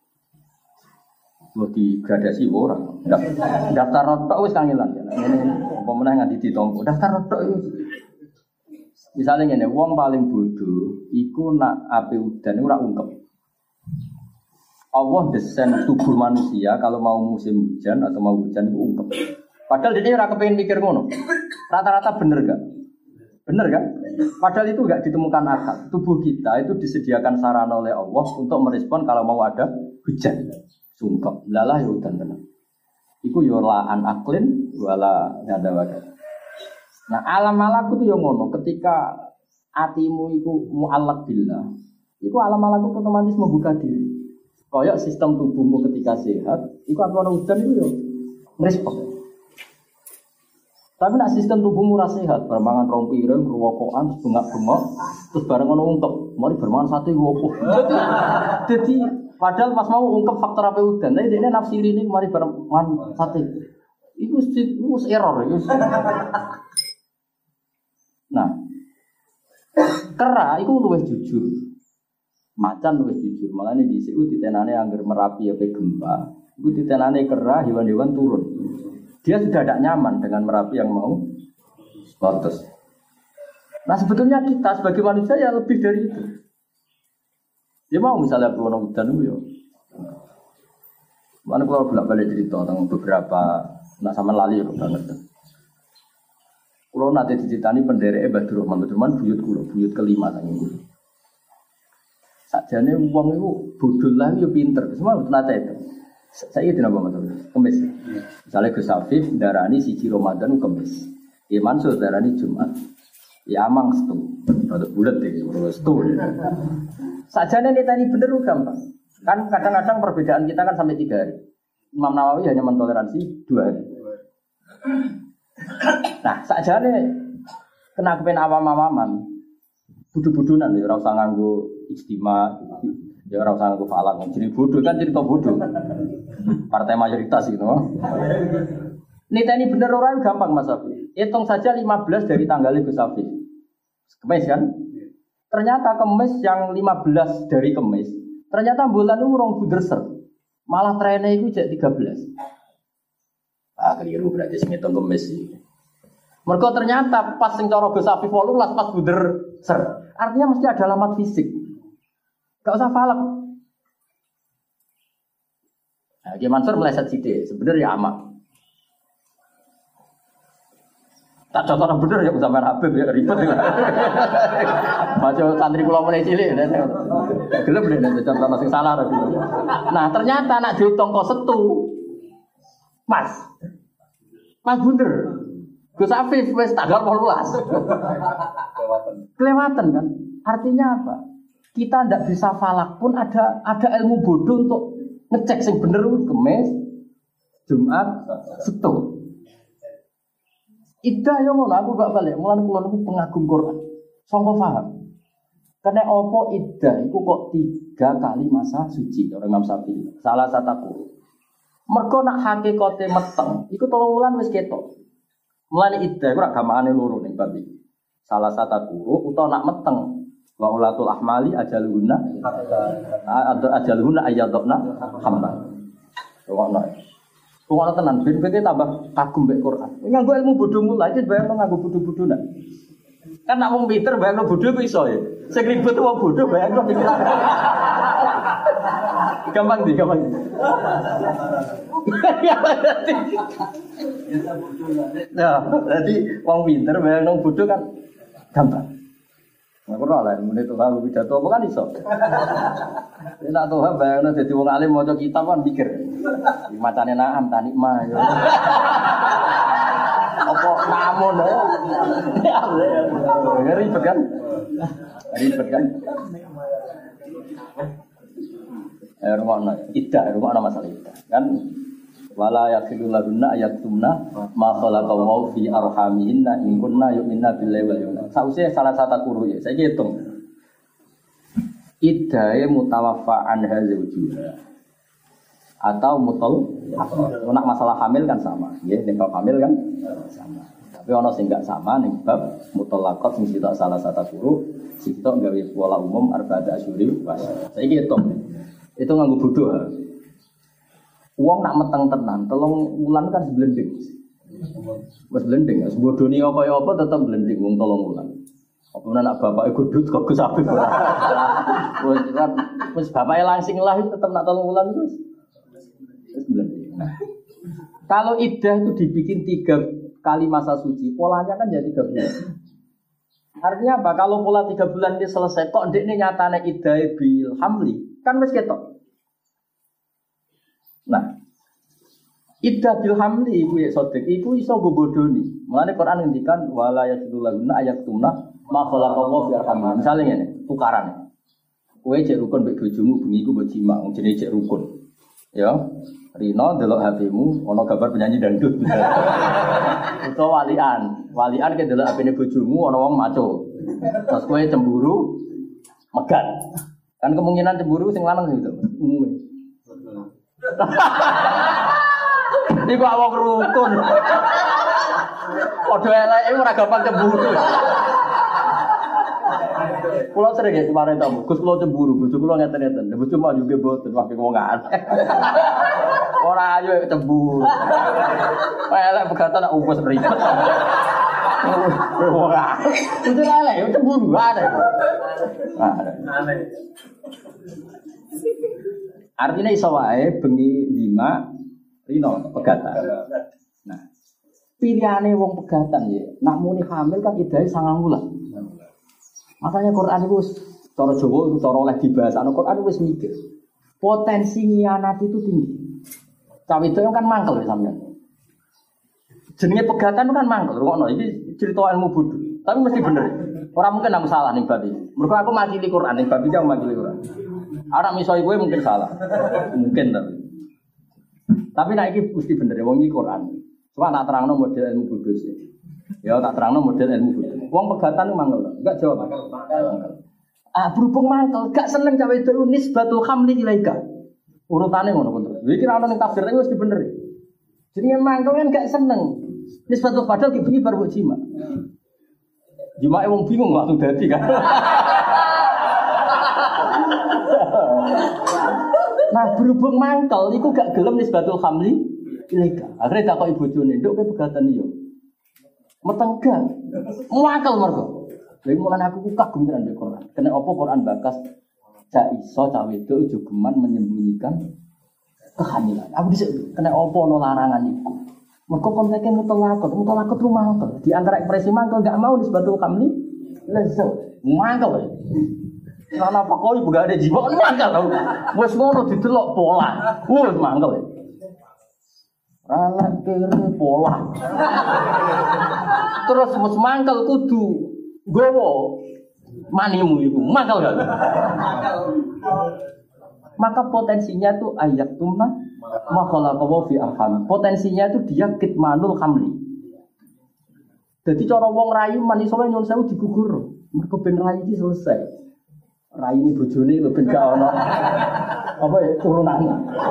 Mau digradasi orang. Daftar rotok wis kangelan. Ngene apa meneh nganti ditompo. Daftar rotok itu. Misalnya ngene, wong paling bodoh iku nak ape udan ora ungkep. Allah desain tubuh manusia kalau mau musim hujan atau mau hujan itu ungkep. Padahal dia ora kepengin mikir ngono. Rata-rata bener gak? Bener kan? Padahal itu enggak ditemukan akal. Tubuh kita itu disediakan sarana oleh Allah untuk merespon kalau mau ada hujan. Sungkep, lalah ya udan tenan. Iku yo laan aklin wala ngada wadah. Nah, alam malaku itu yo ngono, ketika atimu iku mu'allaq billah. Iku alam-alam itu otomatis membuka diri. Kayak sistem tubuhmu ketika sehat, iku apa ana udan iku yo ngrespon. Tapi nak sistem tubuhmu ora sehat, bermangan rompi ireng, ruwokokan, terus bengak-bengok, terus bareng ngono ungkep, mari bermangan sate opo. Jadi padahal pas mau ungkep faktor apa udan, tapi dia nafsiri ini mari bermangan sate. Itu itu error itu. Nah, kera itu luwih jujur. Macan luwih jujur. Makanya di situ ditenane angger Merapi apa gempa. Itu ditenane kera hewan-hewan turun. Dia sudah tidak nyaman dengan Merapi yang mau lotus. Nah sebetulnya kita sebagai manusia ya lebih dari itu. Dia mau misalnya pulau hutan itu ya. Mana kalau bolak balik cerita tentang beberapa, nak sama lali ya banget. Kalau nanti diceritani penderek Badrul Rahman, Badrul Rahman buyut kulo, buyut kelima tanggung kulo. Sakjane uang itu bodoh lah, ya pinter. Semua nanti itu. Saya itu nama betul, kemis. Misalnya Gus Afif darani siji Ramadan kemis. Ya Mansur darani Jumat. Ya Amang setu, ada bulat deh, terus setu. Sajane ini tadi bener gampang. Kan kadang-kadang perbedaan kita kan sampai tiga hari. Imam Nawawi hanya mentoleransi dua hari. Nah, sajane kena kepen awam-awaman, budu-budunan ya, orang usah nganggo ijtima. Ya orang usah nganggo falak, jadi bodoh kan cerita bodoh. Partai mayoritas gitu. Nita ini bener orang gampang Mas Abi. Hitung saja lima belas dari tanggalnya Gus Abi. Kemis kan? Ternyata kemis yang lima belas dari kemis. Ternyata bulan itu orang buderser. Malah trennya itu jadi tiga belas. Ah keliru berarti sing hitung kemis sih. Mereka ternyata pas sing cara Gus Abi wolulas pas buderser. Artinya mesti ada alamat fisik. Gak usah falak. Nah, Kiai Mansur meleset sidik, sebenarnya amak. Tak contoh bener ya sampean Habib ya ribet ya. Macam santri kula mulai cilik ya. Gelem lho contoh sing salah ra. Nah, ternyata nak diutung kok setu. Pas. Pas bener. Gus Afif wis tanggal wolulas. Kelewatan. Kelewatan kan? Artinya apa? Kita ndak bisa falak pun ada ada ilmu bodoh untuk ngecek sing bener Kemis, Jumat, Setu. Ida yo ngono aku gak balik, mulane kula niku pengagum Quran. Sangka paham. Karena opo ida iku kok tiga kali masa suci orang Imam Syafi'i. Salah satu. Mergo nak hakikate meteng, iku tolong wulan wis ketok. Mulane ida iku ora gampangane loro ning bab iki. Salah satu guru utawa nak meteng wa ulatul ahmali ajaluhunna ajaluhunna ayyadna hamdan. Ngono. Wong tenan ben-ben tambah kagum mbek Quran. Nganggo ilmu bodho mulai iki bayang nganggo bodho-bodhonan. Kan nak wong pinter bayang bodho ku iso ya. Sing ribet wong bodho bayang kok pikiran. Gampang di, gampang. Ya, jadi wong pinter bayang wong bodho kan gampang. Nah, ora lah menit to kalau pidato apa kan iso. Nek to bayang dadi wong alim maca kitab kan mikir. Macane naam tanik mah ya. Apa namun ya. Ribet kan? Ribet kan? Eh rumahna iddah, rumahna masalah iddah. Kan wala yaqilu lahunna ayatumna ma khalaqallahu fi arhamihinna in kunna yu'minna billahi wal yawmil akhir. Sause salah satu guru ya, saya hitung. Iddah mutawaffa anha zawjuha. Atau mutol, nak masalah hamil kan sama, ya, ning bab hamil kan sama. Tapi ono sing enggak sama ning bab mutolakot sing sitok salah satu guru, sitok gawe pola umum arba'ata asyuri was. Saiki hitung. Itu nganggo bodho. Wong nak meteng tenan, telung wulan kan blending. Wis blending, wis bodhone kaya apa tetep blending wong telung wulan. Apa anak bapak ikut kok Gus Afif ora. Wis kan wis bapake langsing lah tetep nak telung wulan terus. Nah, kalau iddah itu dibikin tiga kali masa suci, polanya kan jadi tiga bulan. Artinya apa? Kalau pola tiga bulan ini selesai, kok ndek ini nyatane iddah bil hamli, kan wis ketok. Nah, Iddah bil hamli iku ya sodik iku iso go bodoni. Mulane Quran ngendikan wala yasduluna ayatumna ma khalaqallahu bi arhamah. Misale ngene, tukaran. Kowe cek rukun mbek bojomu bengi iku mbok jimak, jenenge cek rukun. Ya. Rino delok H P-mu ana gambar penyanyi dangdut. Utawa walian. Walian ke delok H P-ne bojomu ana wong maco. Terus kowe cemburu megat. Kan kemungkinan cemburu sing lanang gitu. Umume. Iku awak rukun. Padha eleke ora gampang cemburu. Kulo sering ya kemarin tamu, Gus kulo cemburu, bojo kulo ngeten-ngeten. Bojo mah juga boten wae wong aneh. Ora ayo cemburu. Elek pegatan nak umpes ribet. Wong aneh. Itu elek cemburu aneh. Aneh. Artinya iso wae bengi lima rino pegatan. Nah, pilihane wong pegatan ya. Nak muni hamil kan idahe sangang wulan. Makanya Quran itu cara Jawa cara oleh dibahas ana Quran wis mikir. Potensi nyianat itu tinggi. Cawe itu kan mangkel ya sampean. Jenenge pegatan itu kan mangkel. Ngono iki cerita ilmu bodho. Tapi mesti bener. Ora mungkin aku salah ning bab iki. Mergo aku makili Quran ning bab iki aku makili Quran. Ana misoi kowe mungkin salah. Mungkin tapi. Tapi nek iki mesti bener wong iki Quran. Cuma tak terangno model ilmu bodho sih. Ya tak terangno model ilmu bodho. Wong pegatan itu mangkel. Enggak jawab mangkel. Ah berhubung mangkel, gak seneng cawe itu nisbatul hamli ilaika. Urutane ngono pun terus. Iki ana ning tafsir iki wis dibeneri. Jenenge mangkel kan gak seneng. Nisbatul padahal dibengi bar mbok jima. Jimake wong bingung langsung dadi kan. Nah berhubung mangkel iku gak gelem nisbatul hamli ilaika. Akhire takoki bojone, "Nduk kowe pegatan iyo?" Metenggang. Mangkel mergo. Lha mulane aku ku kagum tenan mbek Quran. Kena apa Quran bakas gak iso cawe wedok jogeman menyembunyikan kehamilan. Aku bisa kena apa ana larangan iku. Mergo konteke mutlakot, mutlakot ku mangkel. Di antara ekspresi mangkel gak mau disebut hamli lezo. Mangkel. Karena apa kok ibu gak ada jiwa kan mangkel tau. Wis ngono didelok pola. Wis mangkel. Ala kere pola. Terus wis mangkel kudu gowo manimu iku mangkel gak? Maka potensinya tuh ayat tumna makhala qawa fi arham. Potensinya itu dia kitmanul hamli. Jadi cara wong rayu manis wae nyun sewu digugur. Mergo ben rayu iki selesai. Rayu ini bojone lho ben gak ono apa ya turunane.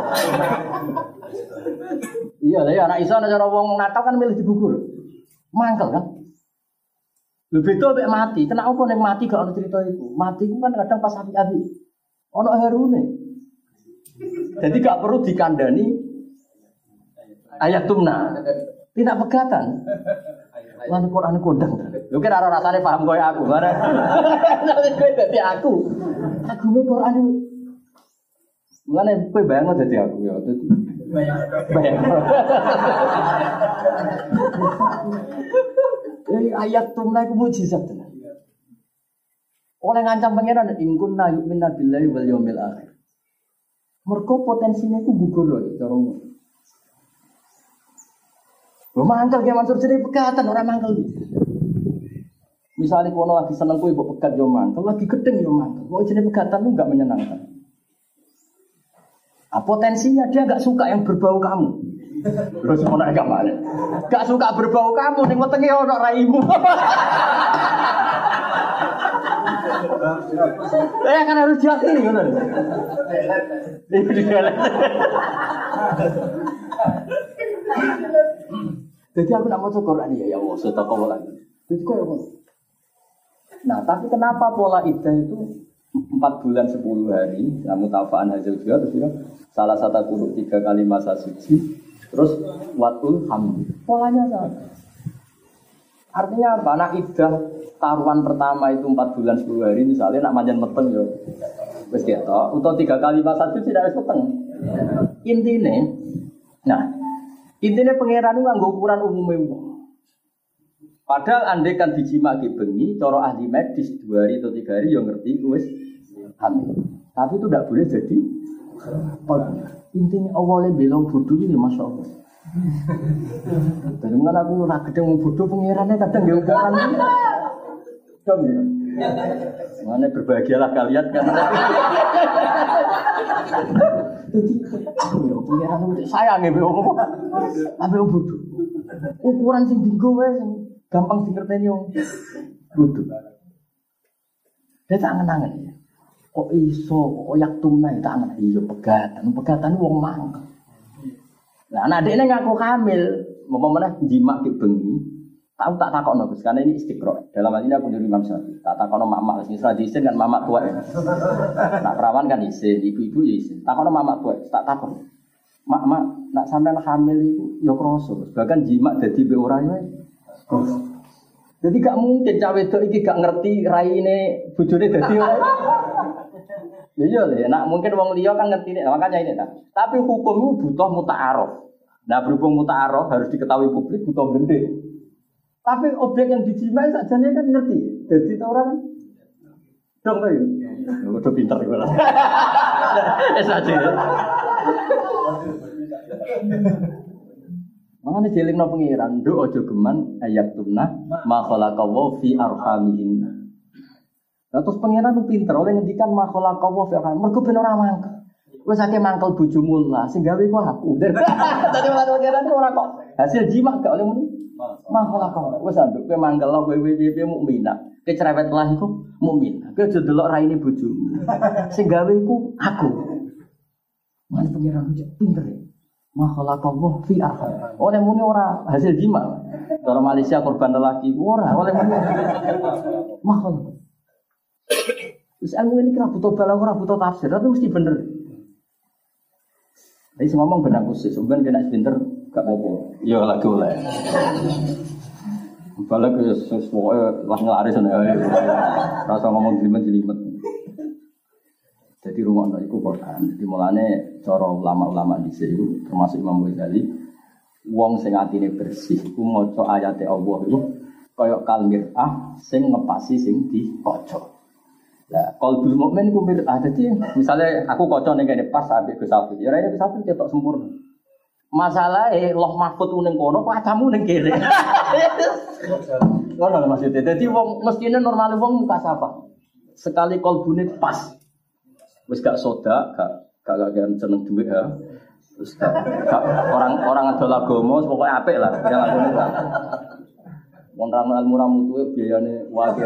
Iya, lha anak iso ana cara wong nakal kan milih digugur. Mangkel kan? Lho beda mek mati. Kenapa ning mati gak ono cerita iku? Mati ku kan kadang pas api-api. Ono harune. Jadi gak perlu dikandani ayat tumna. Tidak pegatan. Lan Quran kondang. Lho kira ora rasane paham koyo aku. Bare. Kowe dadi aku. Aku mek Quran. Mulane kowe bayangno dadi aku ya. Dadi bayang. Eh ayat tumna iku mukjizat tenan. Oleh ngancam pangeran ingkun na yu'minna billahi wal yaumil akhir. Mergo potensinya iku gugur lho cara ngono. Lho mangkel ge Mansur jenenge pegatan ora mangkel. Misalnya kono lagi seneng kowe mbok pegat yo mangkel, lagi gedeng yo mangkel. Kok jenenge pegatan lu enggak menyenangkan. Ah potensinya dia enggak suka yang berbau kamu. Lho semono enggak male. Enggak suka berbau kamu ning wetenge ono raimu. Eh kan harus diakini ngono. Jadi aku nak maca Quran ya ya Allah, setako lagi. Jadi kok apa? Nah, tapi kenapa pola iddah itu empat bulan sepuluh hari, kamu tafaan hasil juga terus ya. Salah satu guru tiga kali masa suci, terus watul hamil. Polanya sama. Artinya apa? Anak iddah taruhan pertama itu empat bulan sepuluh hari misalnya nak manjan meteng yo. Wis ketok, utawa tiga kali masa suci tidak wis meteng. Intine nah intinya pangeran itu nganggo ukuran umumnya wong. Padahal andai kan dijima ki bengi, cara ahli medis dua hari atau tiga hari yang ngerti wis hamil. Tapi itu tidak boleh jadi. Intinya awalnya bilang bodoh ini masya Allah. Dari mana aku nak gedeng bodoh pengirannya kadang nggak ukuran. Dong ya. Mana berbahagialah kalian kan. Jadi, ya pengiran itu sayang ya beo. Apa yang bodoh? Ukuran sing dinggo wae gampang dingerteni wong bodoh. Dia tak angen-angen ya. Kok iso kok yak tumna tak angen. Iya pegatan, pegatan wong mangkel. Lah anak dekne ngaku hamil, momone jimak di bengi. Tahu tak takokno Gus, karena ini istiqra. Dalam hal ini aku jadi Imam Syafi'i. Tak takokno mak-mak sing ora diisin kan mamak tua. Nak perawan kan isin, ibu-ibu ya isin. Takokno mamak tua, tak takon. Mak-mak nak sampean hamil iku ya krasa. Bahkan jimak dadi mbek ora wae. Jadi gak mungkin cawe wedok iki gak ngerti raine bojone dadi ora. Ya iya lho, nak mungkin wong liya kan ngerti nek makanya ini ta. Tapi hukum itu butuh muta'aruf. Nah, berhubung muta'aruf harus diketahui publik butuh blende. Tapi objek yang dijimai sakjane kan ngerti. Jadi ta ora kan? Dong ta yo. Udah pinter iku lah. Wis aja. Mangane jelingno pengiran, nduk aja geman ayat tunna ma khalaqaw fi arhamihin. Lah terus pengiran ku pinter oleh ngendikan ma khalaqaw fi arhamihin. Mergo ben ora mangkel. Wis akeh mangkel bojomu lah, sing gawe ku aku. Dadi ora pengiran ora kok. Hasil jimak gak oleh muni. Ma khalaqaw. Wis nduk kowe mangkel kowe piye mukminah. Kowe cerewet lah iku mukmin. Kowe aja delok raine bojomu. Sing gawe ku aku. Mana pengiran ku pinter ya. Makhluk fi arham. Oleh muni ora hasil jima. Orang Malaysia korban lelaki ora oleh muni. Makhluk. Terus ilmu ini kira butuh bala ora butuh tafsir, tapi mesti bener. Jadi ngomong benar khusus, sebenarnya kena pinter gak apa-apa. Ya lagi oleh. Balik ke sesuatu lah ngelaris sana. Rasa ngomong jelimet-jelimet. Jadi rumah anak itu Quran. Jadi mulanya cara ulama-ulama di sini termasuk Imam Ghazali, wong sing atine bersih, iku maca ayate Allah iku kaya kalmirah sing ngepasi sing dikaca. Lah qalbul mukmin iku mirah. Dadi misale aku kaca ning kene pas ambek Gus Afif, ya rene Gus Afif ketok sempurna. Masalahe loh mahfud ning kono kok adamu ning kene. Ngono maksudnya. Dadi wong mestine normale wong muka sapa. Sekali qalbune pas. Wis gak soda, gak gak gak seneng duit ya. Terus gak, gak orang-orang adol agama pokoknya apik lah, ya lagone lah. Wong ra ilmu ra mutuwe biayane wae.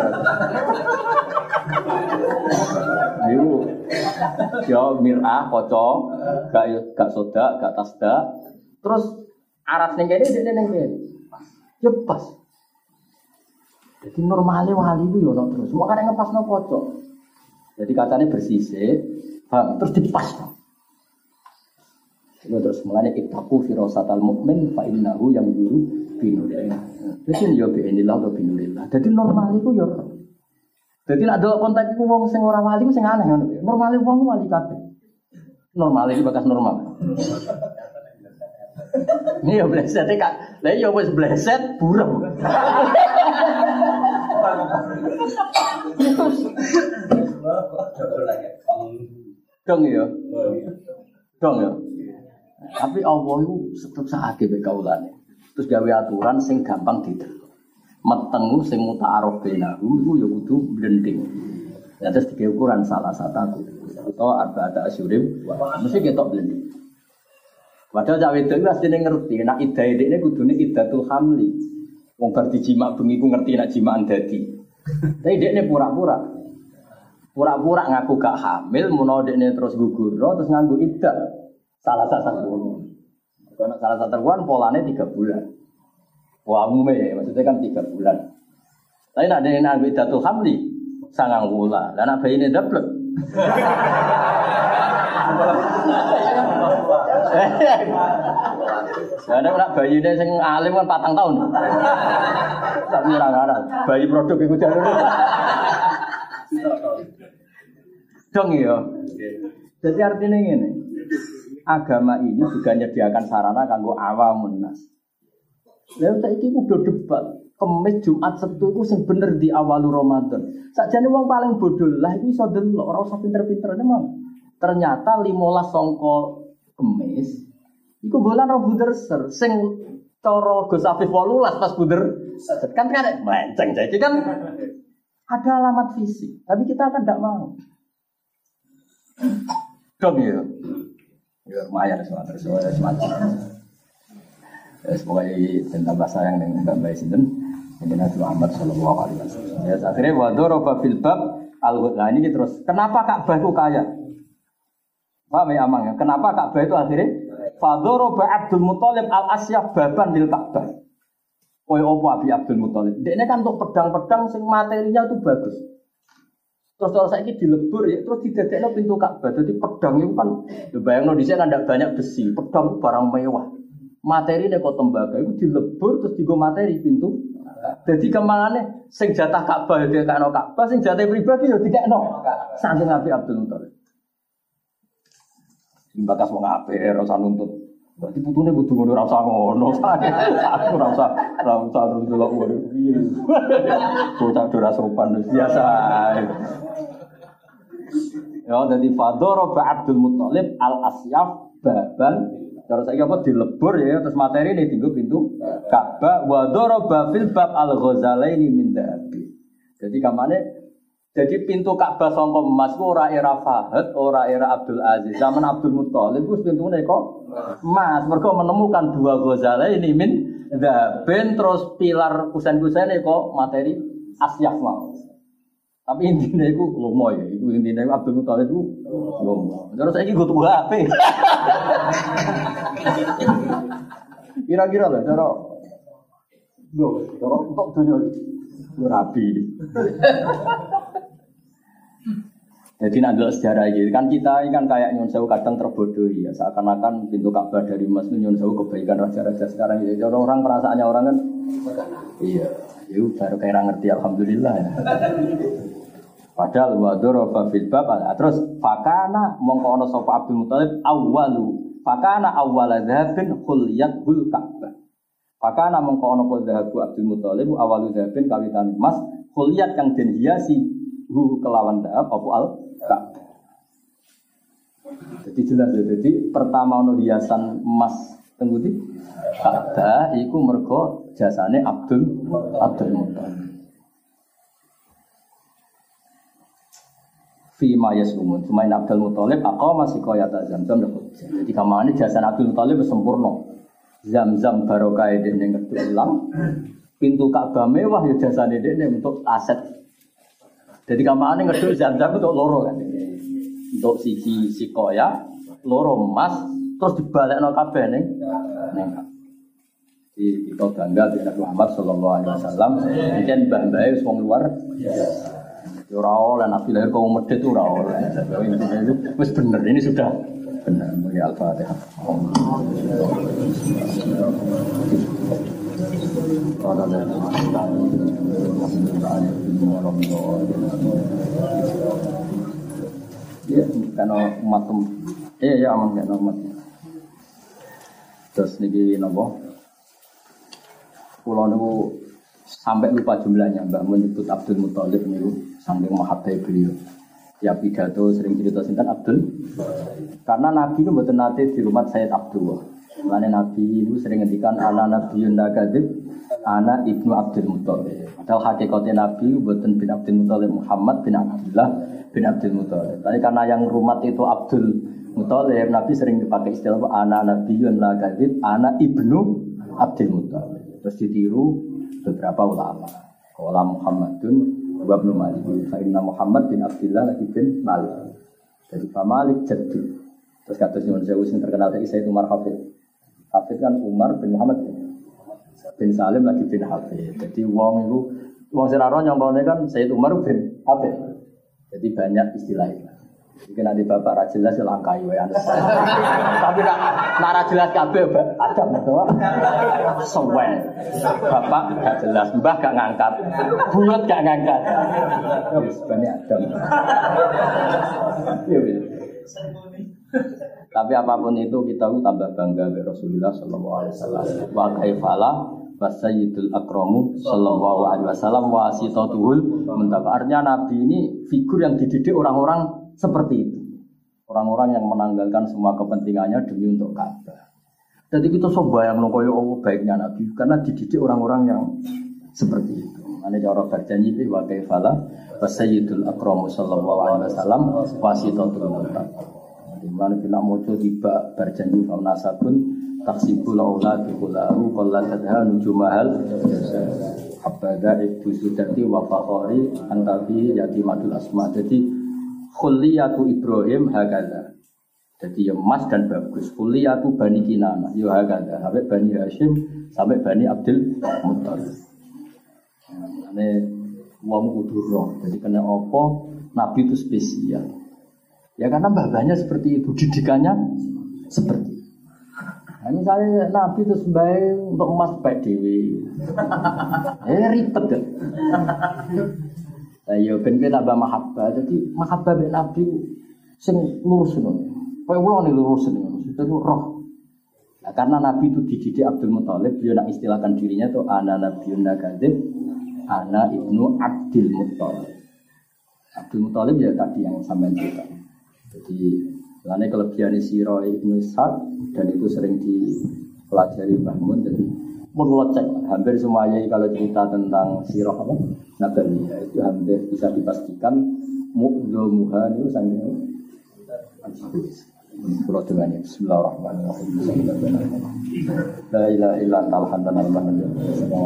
Ayo. Yo mirah kaca, gak gak soda, gak tasda. Terus aras ning kene dekne ning kene. Yo pas. Jadi normale wali ku yo ono terus. Mau kadang ngepasno kaca. Jadi katanya bersisik, terus dipas. Itu terus mulanya ittaqu firasatal mukmin fa innahu yamduru binurillah. Jadi yo bi'inillah wa binurillah. Jadi normal itu yo. Jadi nek ada kontak iku wong sing ora wali sing aneh ngono. Normale wong wali kabeh. Normal iki bakas normal. Ini yo bleset Kak. Lah yo wis bleset burem. Dong ya, dong ya. Tapi Allah itu tetap sakit berkaulan. Terus gawe aturan sing gampang didelok. Metengu sing muta'aruf bainahu iku ya kudu blending. Ya terus digawe ukuran salah satu atau arba'ata asyurim mesti ketok blending. Padahal cawe itu asline ngerti nek idah dekne kudune iddatul hamli. Wong bar dijimak bengi ku ngerti nek jimakan dadi. Tapi dekne pura-pura. Pura-pura ngaku gak hamil, menawa dekne terus gugur, terus nganggo iddah. Salah satu. Karena salah satu kan polane tiga bulan. Wah, umume maksudnya kan tiga bulan. Tapi nek dekne nganggo iddatul hamli sangang wulan. Lah nek bayine ndablek. Lah nek ora bayine sing alim kan patang tahun. Tak ngira-ngira bayi produk iku jalur. Dong ya. Jadi artinya ini, agama ini juga menyediakan sarana kanggo awamun nas. Lalu saiki udah debat, Kemis Jumat Sabtu itu sing bener di awal Ramadan. Sakjane wong paling bodoh lah itu iso delok, ora usah pinter-pinter memang. Ternyata lima belas songko Kemis Iku bolan ro bunder ser sing cara Gus Afif wolulas pas bunder kan kan melenceng jadi kan ada alamat fisik tapi kita kan tidak mau. Dong ya. Ya lumayan semua terus semacam. Ya semoga tentang bahasa yang dengan Mbak Mbak Sinten ini Nabi Muhammad sallallahu alaihi wasallam. Ya akhirnya wa daraba fil bab al-ghudlah ini terus kenapa Ka'bah itu kaya? Paham ya Amang ya? Kenapa Ka'bah itu akhirnya Fadoroba Abdul Muthalib al-Asyaf baban lil Ka'bah. Koyo opo Abi Abdul Muthalib. Dekne kan untuk pedang-pedang sing materinya itu bagus. Terus kalau saiki dilebur ya terus didadekno pintu Ka'bah. Jadi pedang itu kan ya bayangno dhisik kan ndak banyak besi. Pedang itu barang mewah. Materine kok tembaga itu dilebur terus digo materi pintu. Jadi kemangane sing jatah Ka'bah ya dikekno Ka'bah, sing jatah pribadi ya dikekno. Saking Abi Abdul Muthalib. Bakas wong apik ora usah nuntut. Berarti putune kudu ngono ora usah ngono. Aku ora usah ora usah terus delok ngono piye. Bocah ora sopan biasa. Ya dadi Fadoroba Abdul Muthalib al-Asyaf baban terus saiki apa dilebur ya terus materi ini dienggo pintu Ka'bah wa daraba fil bab al-Ghazalaini min dhahabi. Jadi kamane jadi pintu Ka'bah sangka emas ku ora era Fahad, ora era Abdul Aziz. Zaman Abdul Muthalib ku pintune kok emas. Mergo menemukan dua Ghazalaini min dhahabin terus pilar kusen-kusene kok materi asyaf mau. Tapi intinya itu lomo ya, itu intinya Abdul Muthalib itu lomo. Terus saya ini gue tuh H P. Kira-kira lah, cara gue, cara untuk dunia gue rapi. Jadi nanti sejarah ini kan kita ini kan kayak Nyon Sewu kadang terbodohi ya, seakan-akan pintu Ka'bah dari emas itu Nyon Sewu kebaikan raja-raja sekarang ini. Jadi orang perasaannya orang kan, iya, itu baru kayak ngerti alhamdulillah ya. Padahal wadoroba fil bab terus fakana mongko ana sapa Abdul Muthalib awwalu fakana awwala dhahabin khulyatul Ka'bah. Fakana mongko ana apa dhahabu Abdul Muthalib awwalu dhahabin kawitan emas khulyat kang den hiasi hu kelawan dhahab apa al Ka'bah. Jadi jelas ya, jadi pertama ana hiasan emas teng pundi Ka'bah iku mergo jasane Abdul Abdul Muthalib. Fima yasumun, cuma ini Abdul Muthalib aku masih kaya tak zam-zam dapat. Jadi kamane jasa Abdul Muthalib sempurna. Zam-zam barokah dia yang ngerti hilang. Pintu Ka'bah mewah ya jasa dia untuk aset. Jadi kamane ngerti zam-zam untuk loro kan. Untuk siji sikoya, loro emas, terus dibalekno kabeh ning ning. Di kita bangga dengan Nabi Muhammad sallallahu alaihi wasallam. Mungkin mbah-mbah wis wong luar. Ora oleh nabi lahir kaum medhit ora oleh. Wis bener ini sudah benar. Ya Al-Fatihah. Ya, karena umatum. Eh ya aman kan umat. Terus niki napa? Kula niku sampai lupa jumlahnya, Mbak menyebut Abdul Muthalib niku saking mahabbai beliau. Ya pidato sering cerita sinten Abdul. Karena Nabi itu mboten nate di rumah Sayyid Abdullah. Mulane Nabi itu sering ngendikan ana nabiyyun kadzib, ana ibnu Abdul Muthalib. Padahal hakikatnya Nabi mboten bin Abdul Muthalib, Muhammad bin Abdullah bin Abdul Muthalib. Tapi karena yang rumat itu Abdul Muthalib, Nabi sering dipakai istilah ana nabiyyun kadzib, ana ibnu Abdul Muthalib. Terus ditiru beberapa ulama. Qala Muhammadun wa ibnu Malik. Fa inna Muhammad bin Abdullah lagi bin Malik. Jadi Pak Malik jaddu. Terus kata Nyuwun Sewu sing terkenal dari Sayyid Umar Hafid. Hafid kan Umar bin Muhammad bin Salim lagi bin Hafid. Jadi wong itu wong sing ora nyongkone kan Sayyid Umar bin Hafid. Jadi banyak istilah itu. Mungkin nanti bapak ra jelas ya langkai wae anu. Tapi nak nak ra jelas kabeh ada betul. Sewen. Bapak gak jelas, mbah gak ngangkat. Bulut gak ngangkat. Wis bani Adam. Tapi apapun itu kita tambah bangga dengan Rasulullah sallallahu alaihi wasallam. Wa kaifala wa sayyidul akramu sallallahu alaihi wasallam wa sitatuhul muntaba. Artinya Nabi ini figur yang dididik orang-orang seperti itu. Orang-orang yang menanggalkan semua kepentingannya demi untuk Ka'bah. Jadi kita coba yang koyo Allah baiknya Nabi karena dididik orang-orang yang seperti itu. Ane cara berjanji bi wa kaifala wa sayyidul akramu sallallahu alaihi wasallam wasitatul muttaq. Di mana kita moco tiba berjanji fa nasabun taksibul aulad biqulahu qalla tadha nujumahal abada ibtu sudati wa fakhari antabi yatimatul asma. Jadi khuliyatu Ibrahim hakala. Jadi ya emas dan bagus. Khuliyatu Bani Kinanah ya hakala. Sampai Bani Hashim sampai Bani Abdul Muttalib. Ini wong kudu roh. Jadi kena apa Nabi itu spesial. Ya karena babanya seperti itu, didikannya seperti itu. Nah, misalnya Nabi itu sebaik untuk emas baik dewi. Eh ribet kan. Nah, ya ben nambah mahabbah. Jadi mahabbah ben Nabi sing lurus ngono. Kowe kula nih lurus ngono. Itu roh. Nah, karena Nabi itu dididik Abdul Muttalib, dia nak istilahkan dirinya tuh ana nabiyyun kadzib. Ana ibnu Abdul Muttalib. Abdul Muttalib ya tadi yang sampean cerita. Jadi, karena kelebihan Sirah ibnu Ishaq dan itu sering dipelajari Mbah Mun. Jadi, menurut cek hampir semuanya kalau cerita tentang Sirah apa Nabi ya, itu hampir bisa dipastikan mu'dhamuha itu sangat anjis. Kalau dengannya Bismillahirrahmanirrahim. La ilaha illa anta alhamdulillah.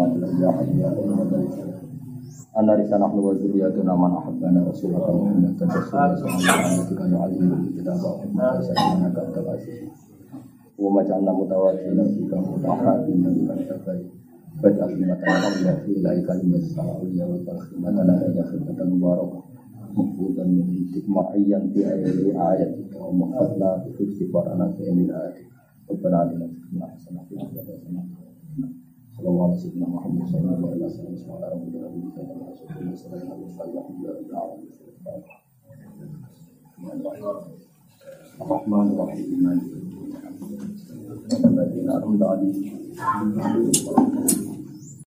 Ana risana wa zuriyatuna man ahabbana rasulullah Muhammad sallallahu alaihi wasallam. Wa ma ja'alna mutawakkilina fika mutahharin min al-tabai. Baja'al matana Allah fi ilaika al-mas'aliyya wa takhimatan ala khidmatan mubarakah. Mukhudan min hikmahiyyan fi ayatika wa mukhadna fi istiqarana fi ayati Rabbana atina fid dunya hasanah wa fil akhirati hasanah sallallahu alaihi wasallam Muhammad sallallahu alaihi wasallam wa ala alihi wa sahbihi Ar-Rahman Ar-Rahim. Alladhina an'amta alaihim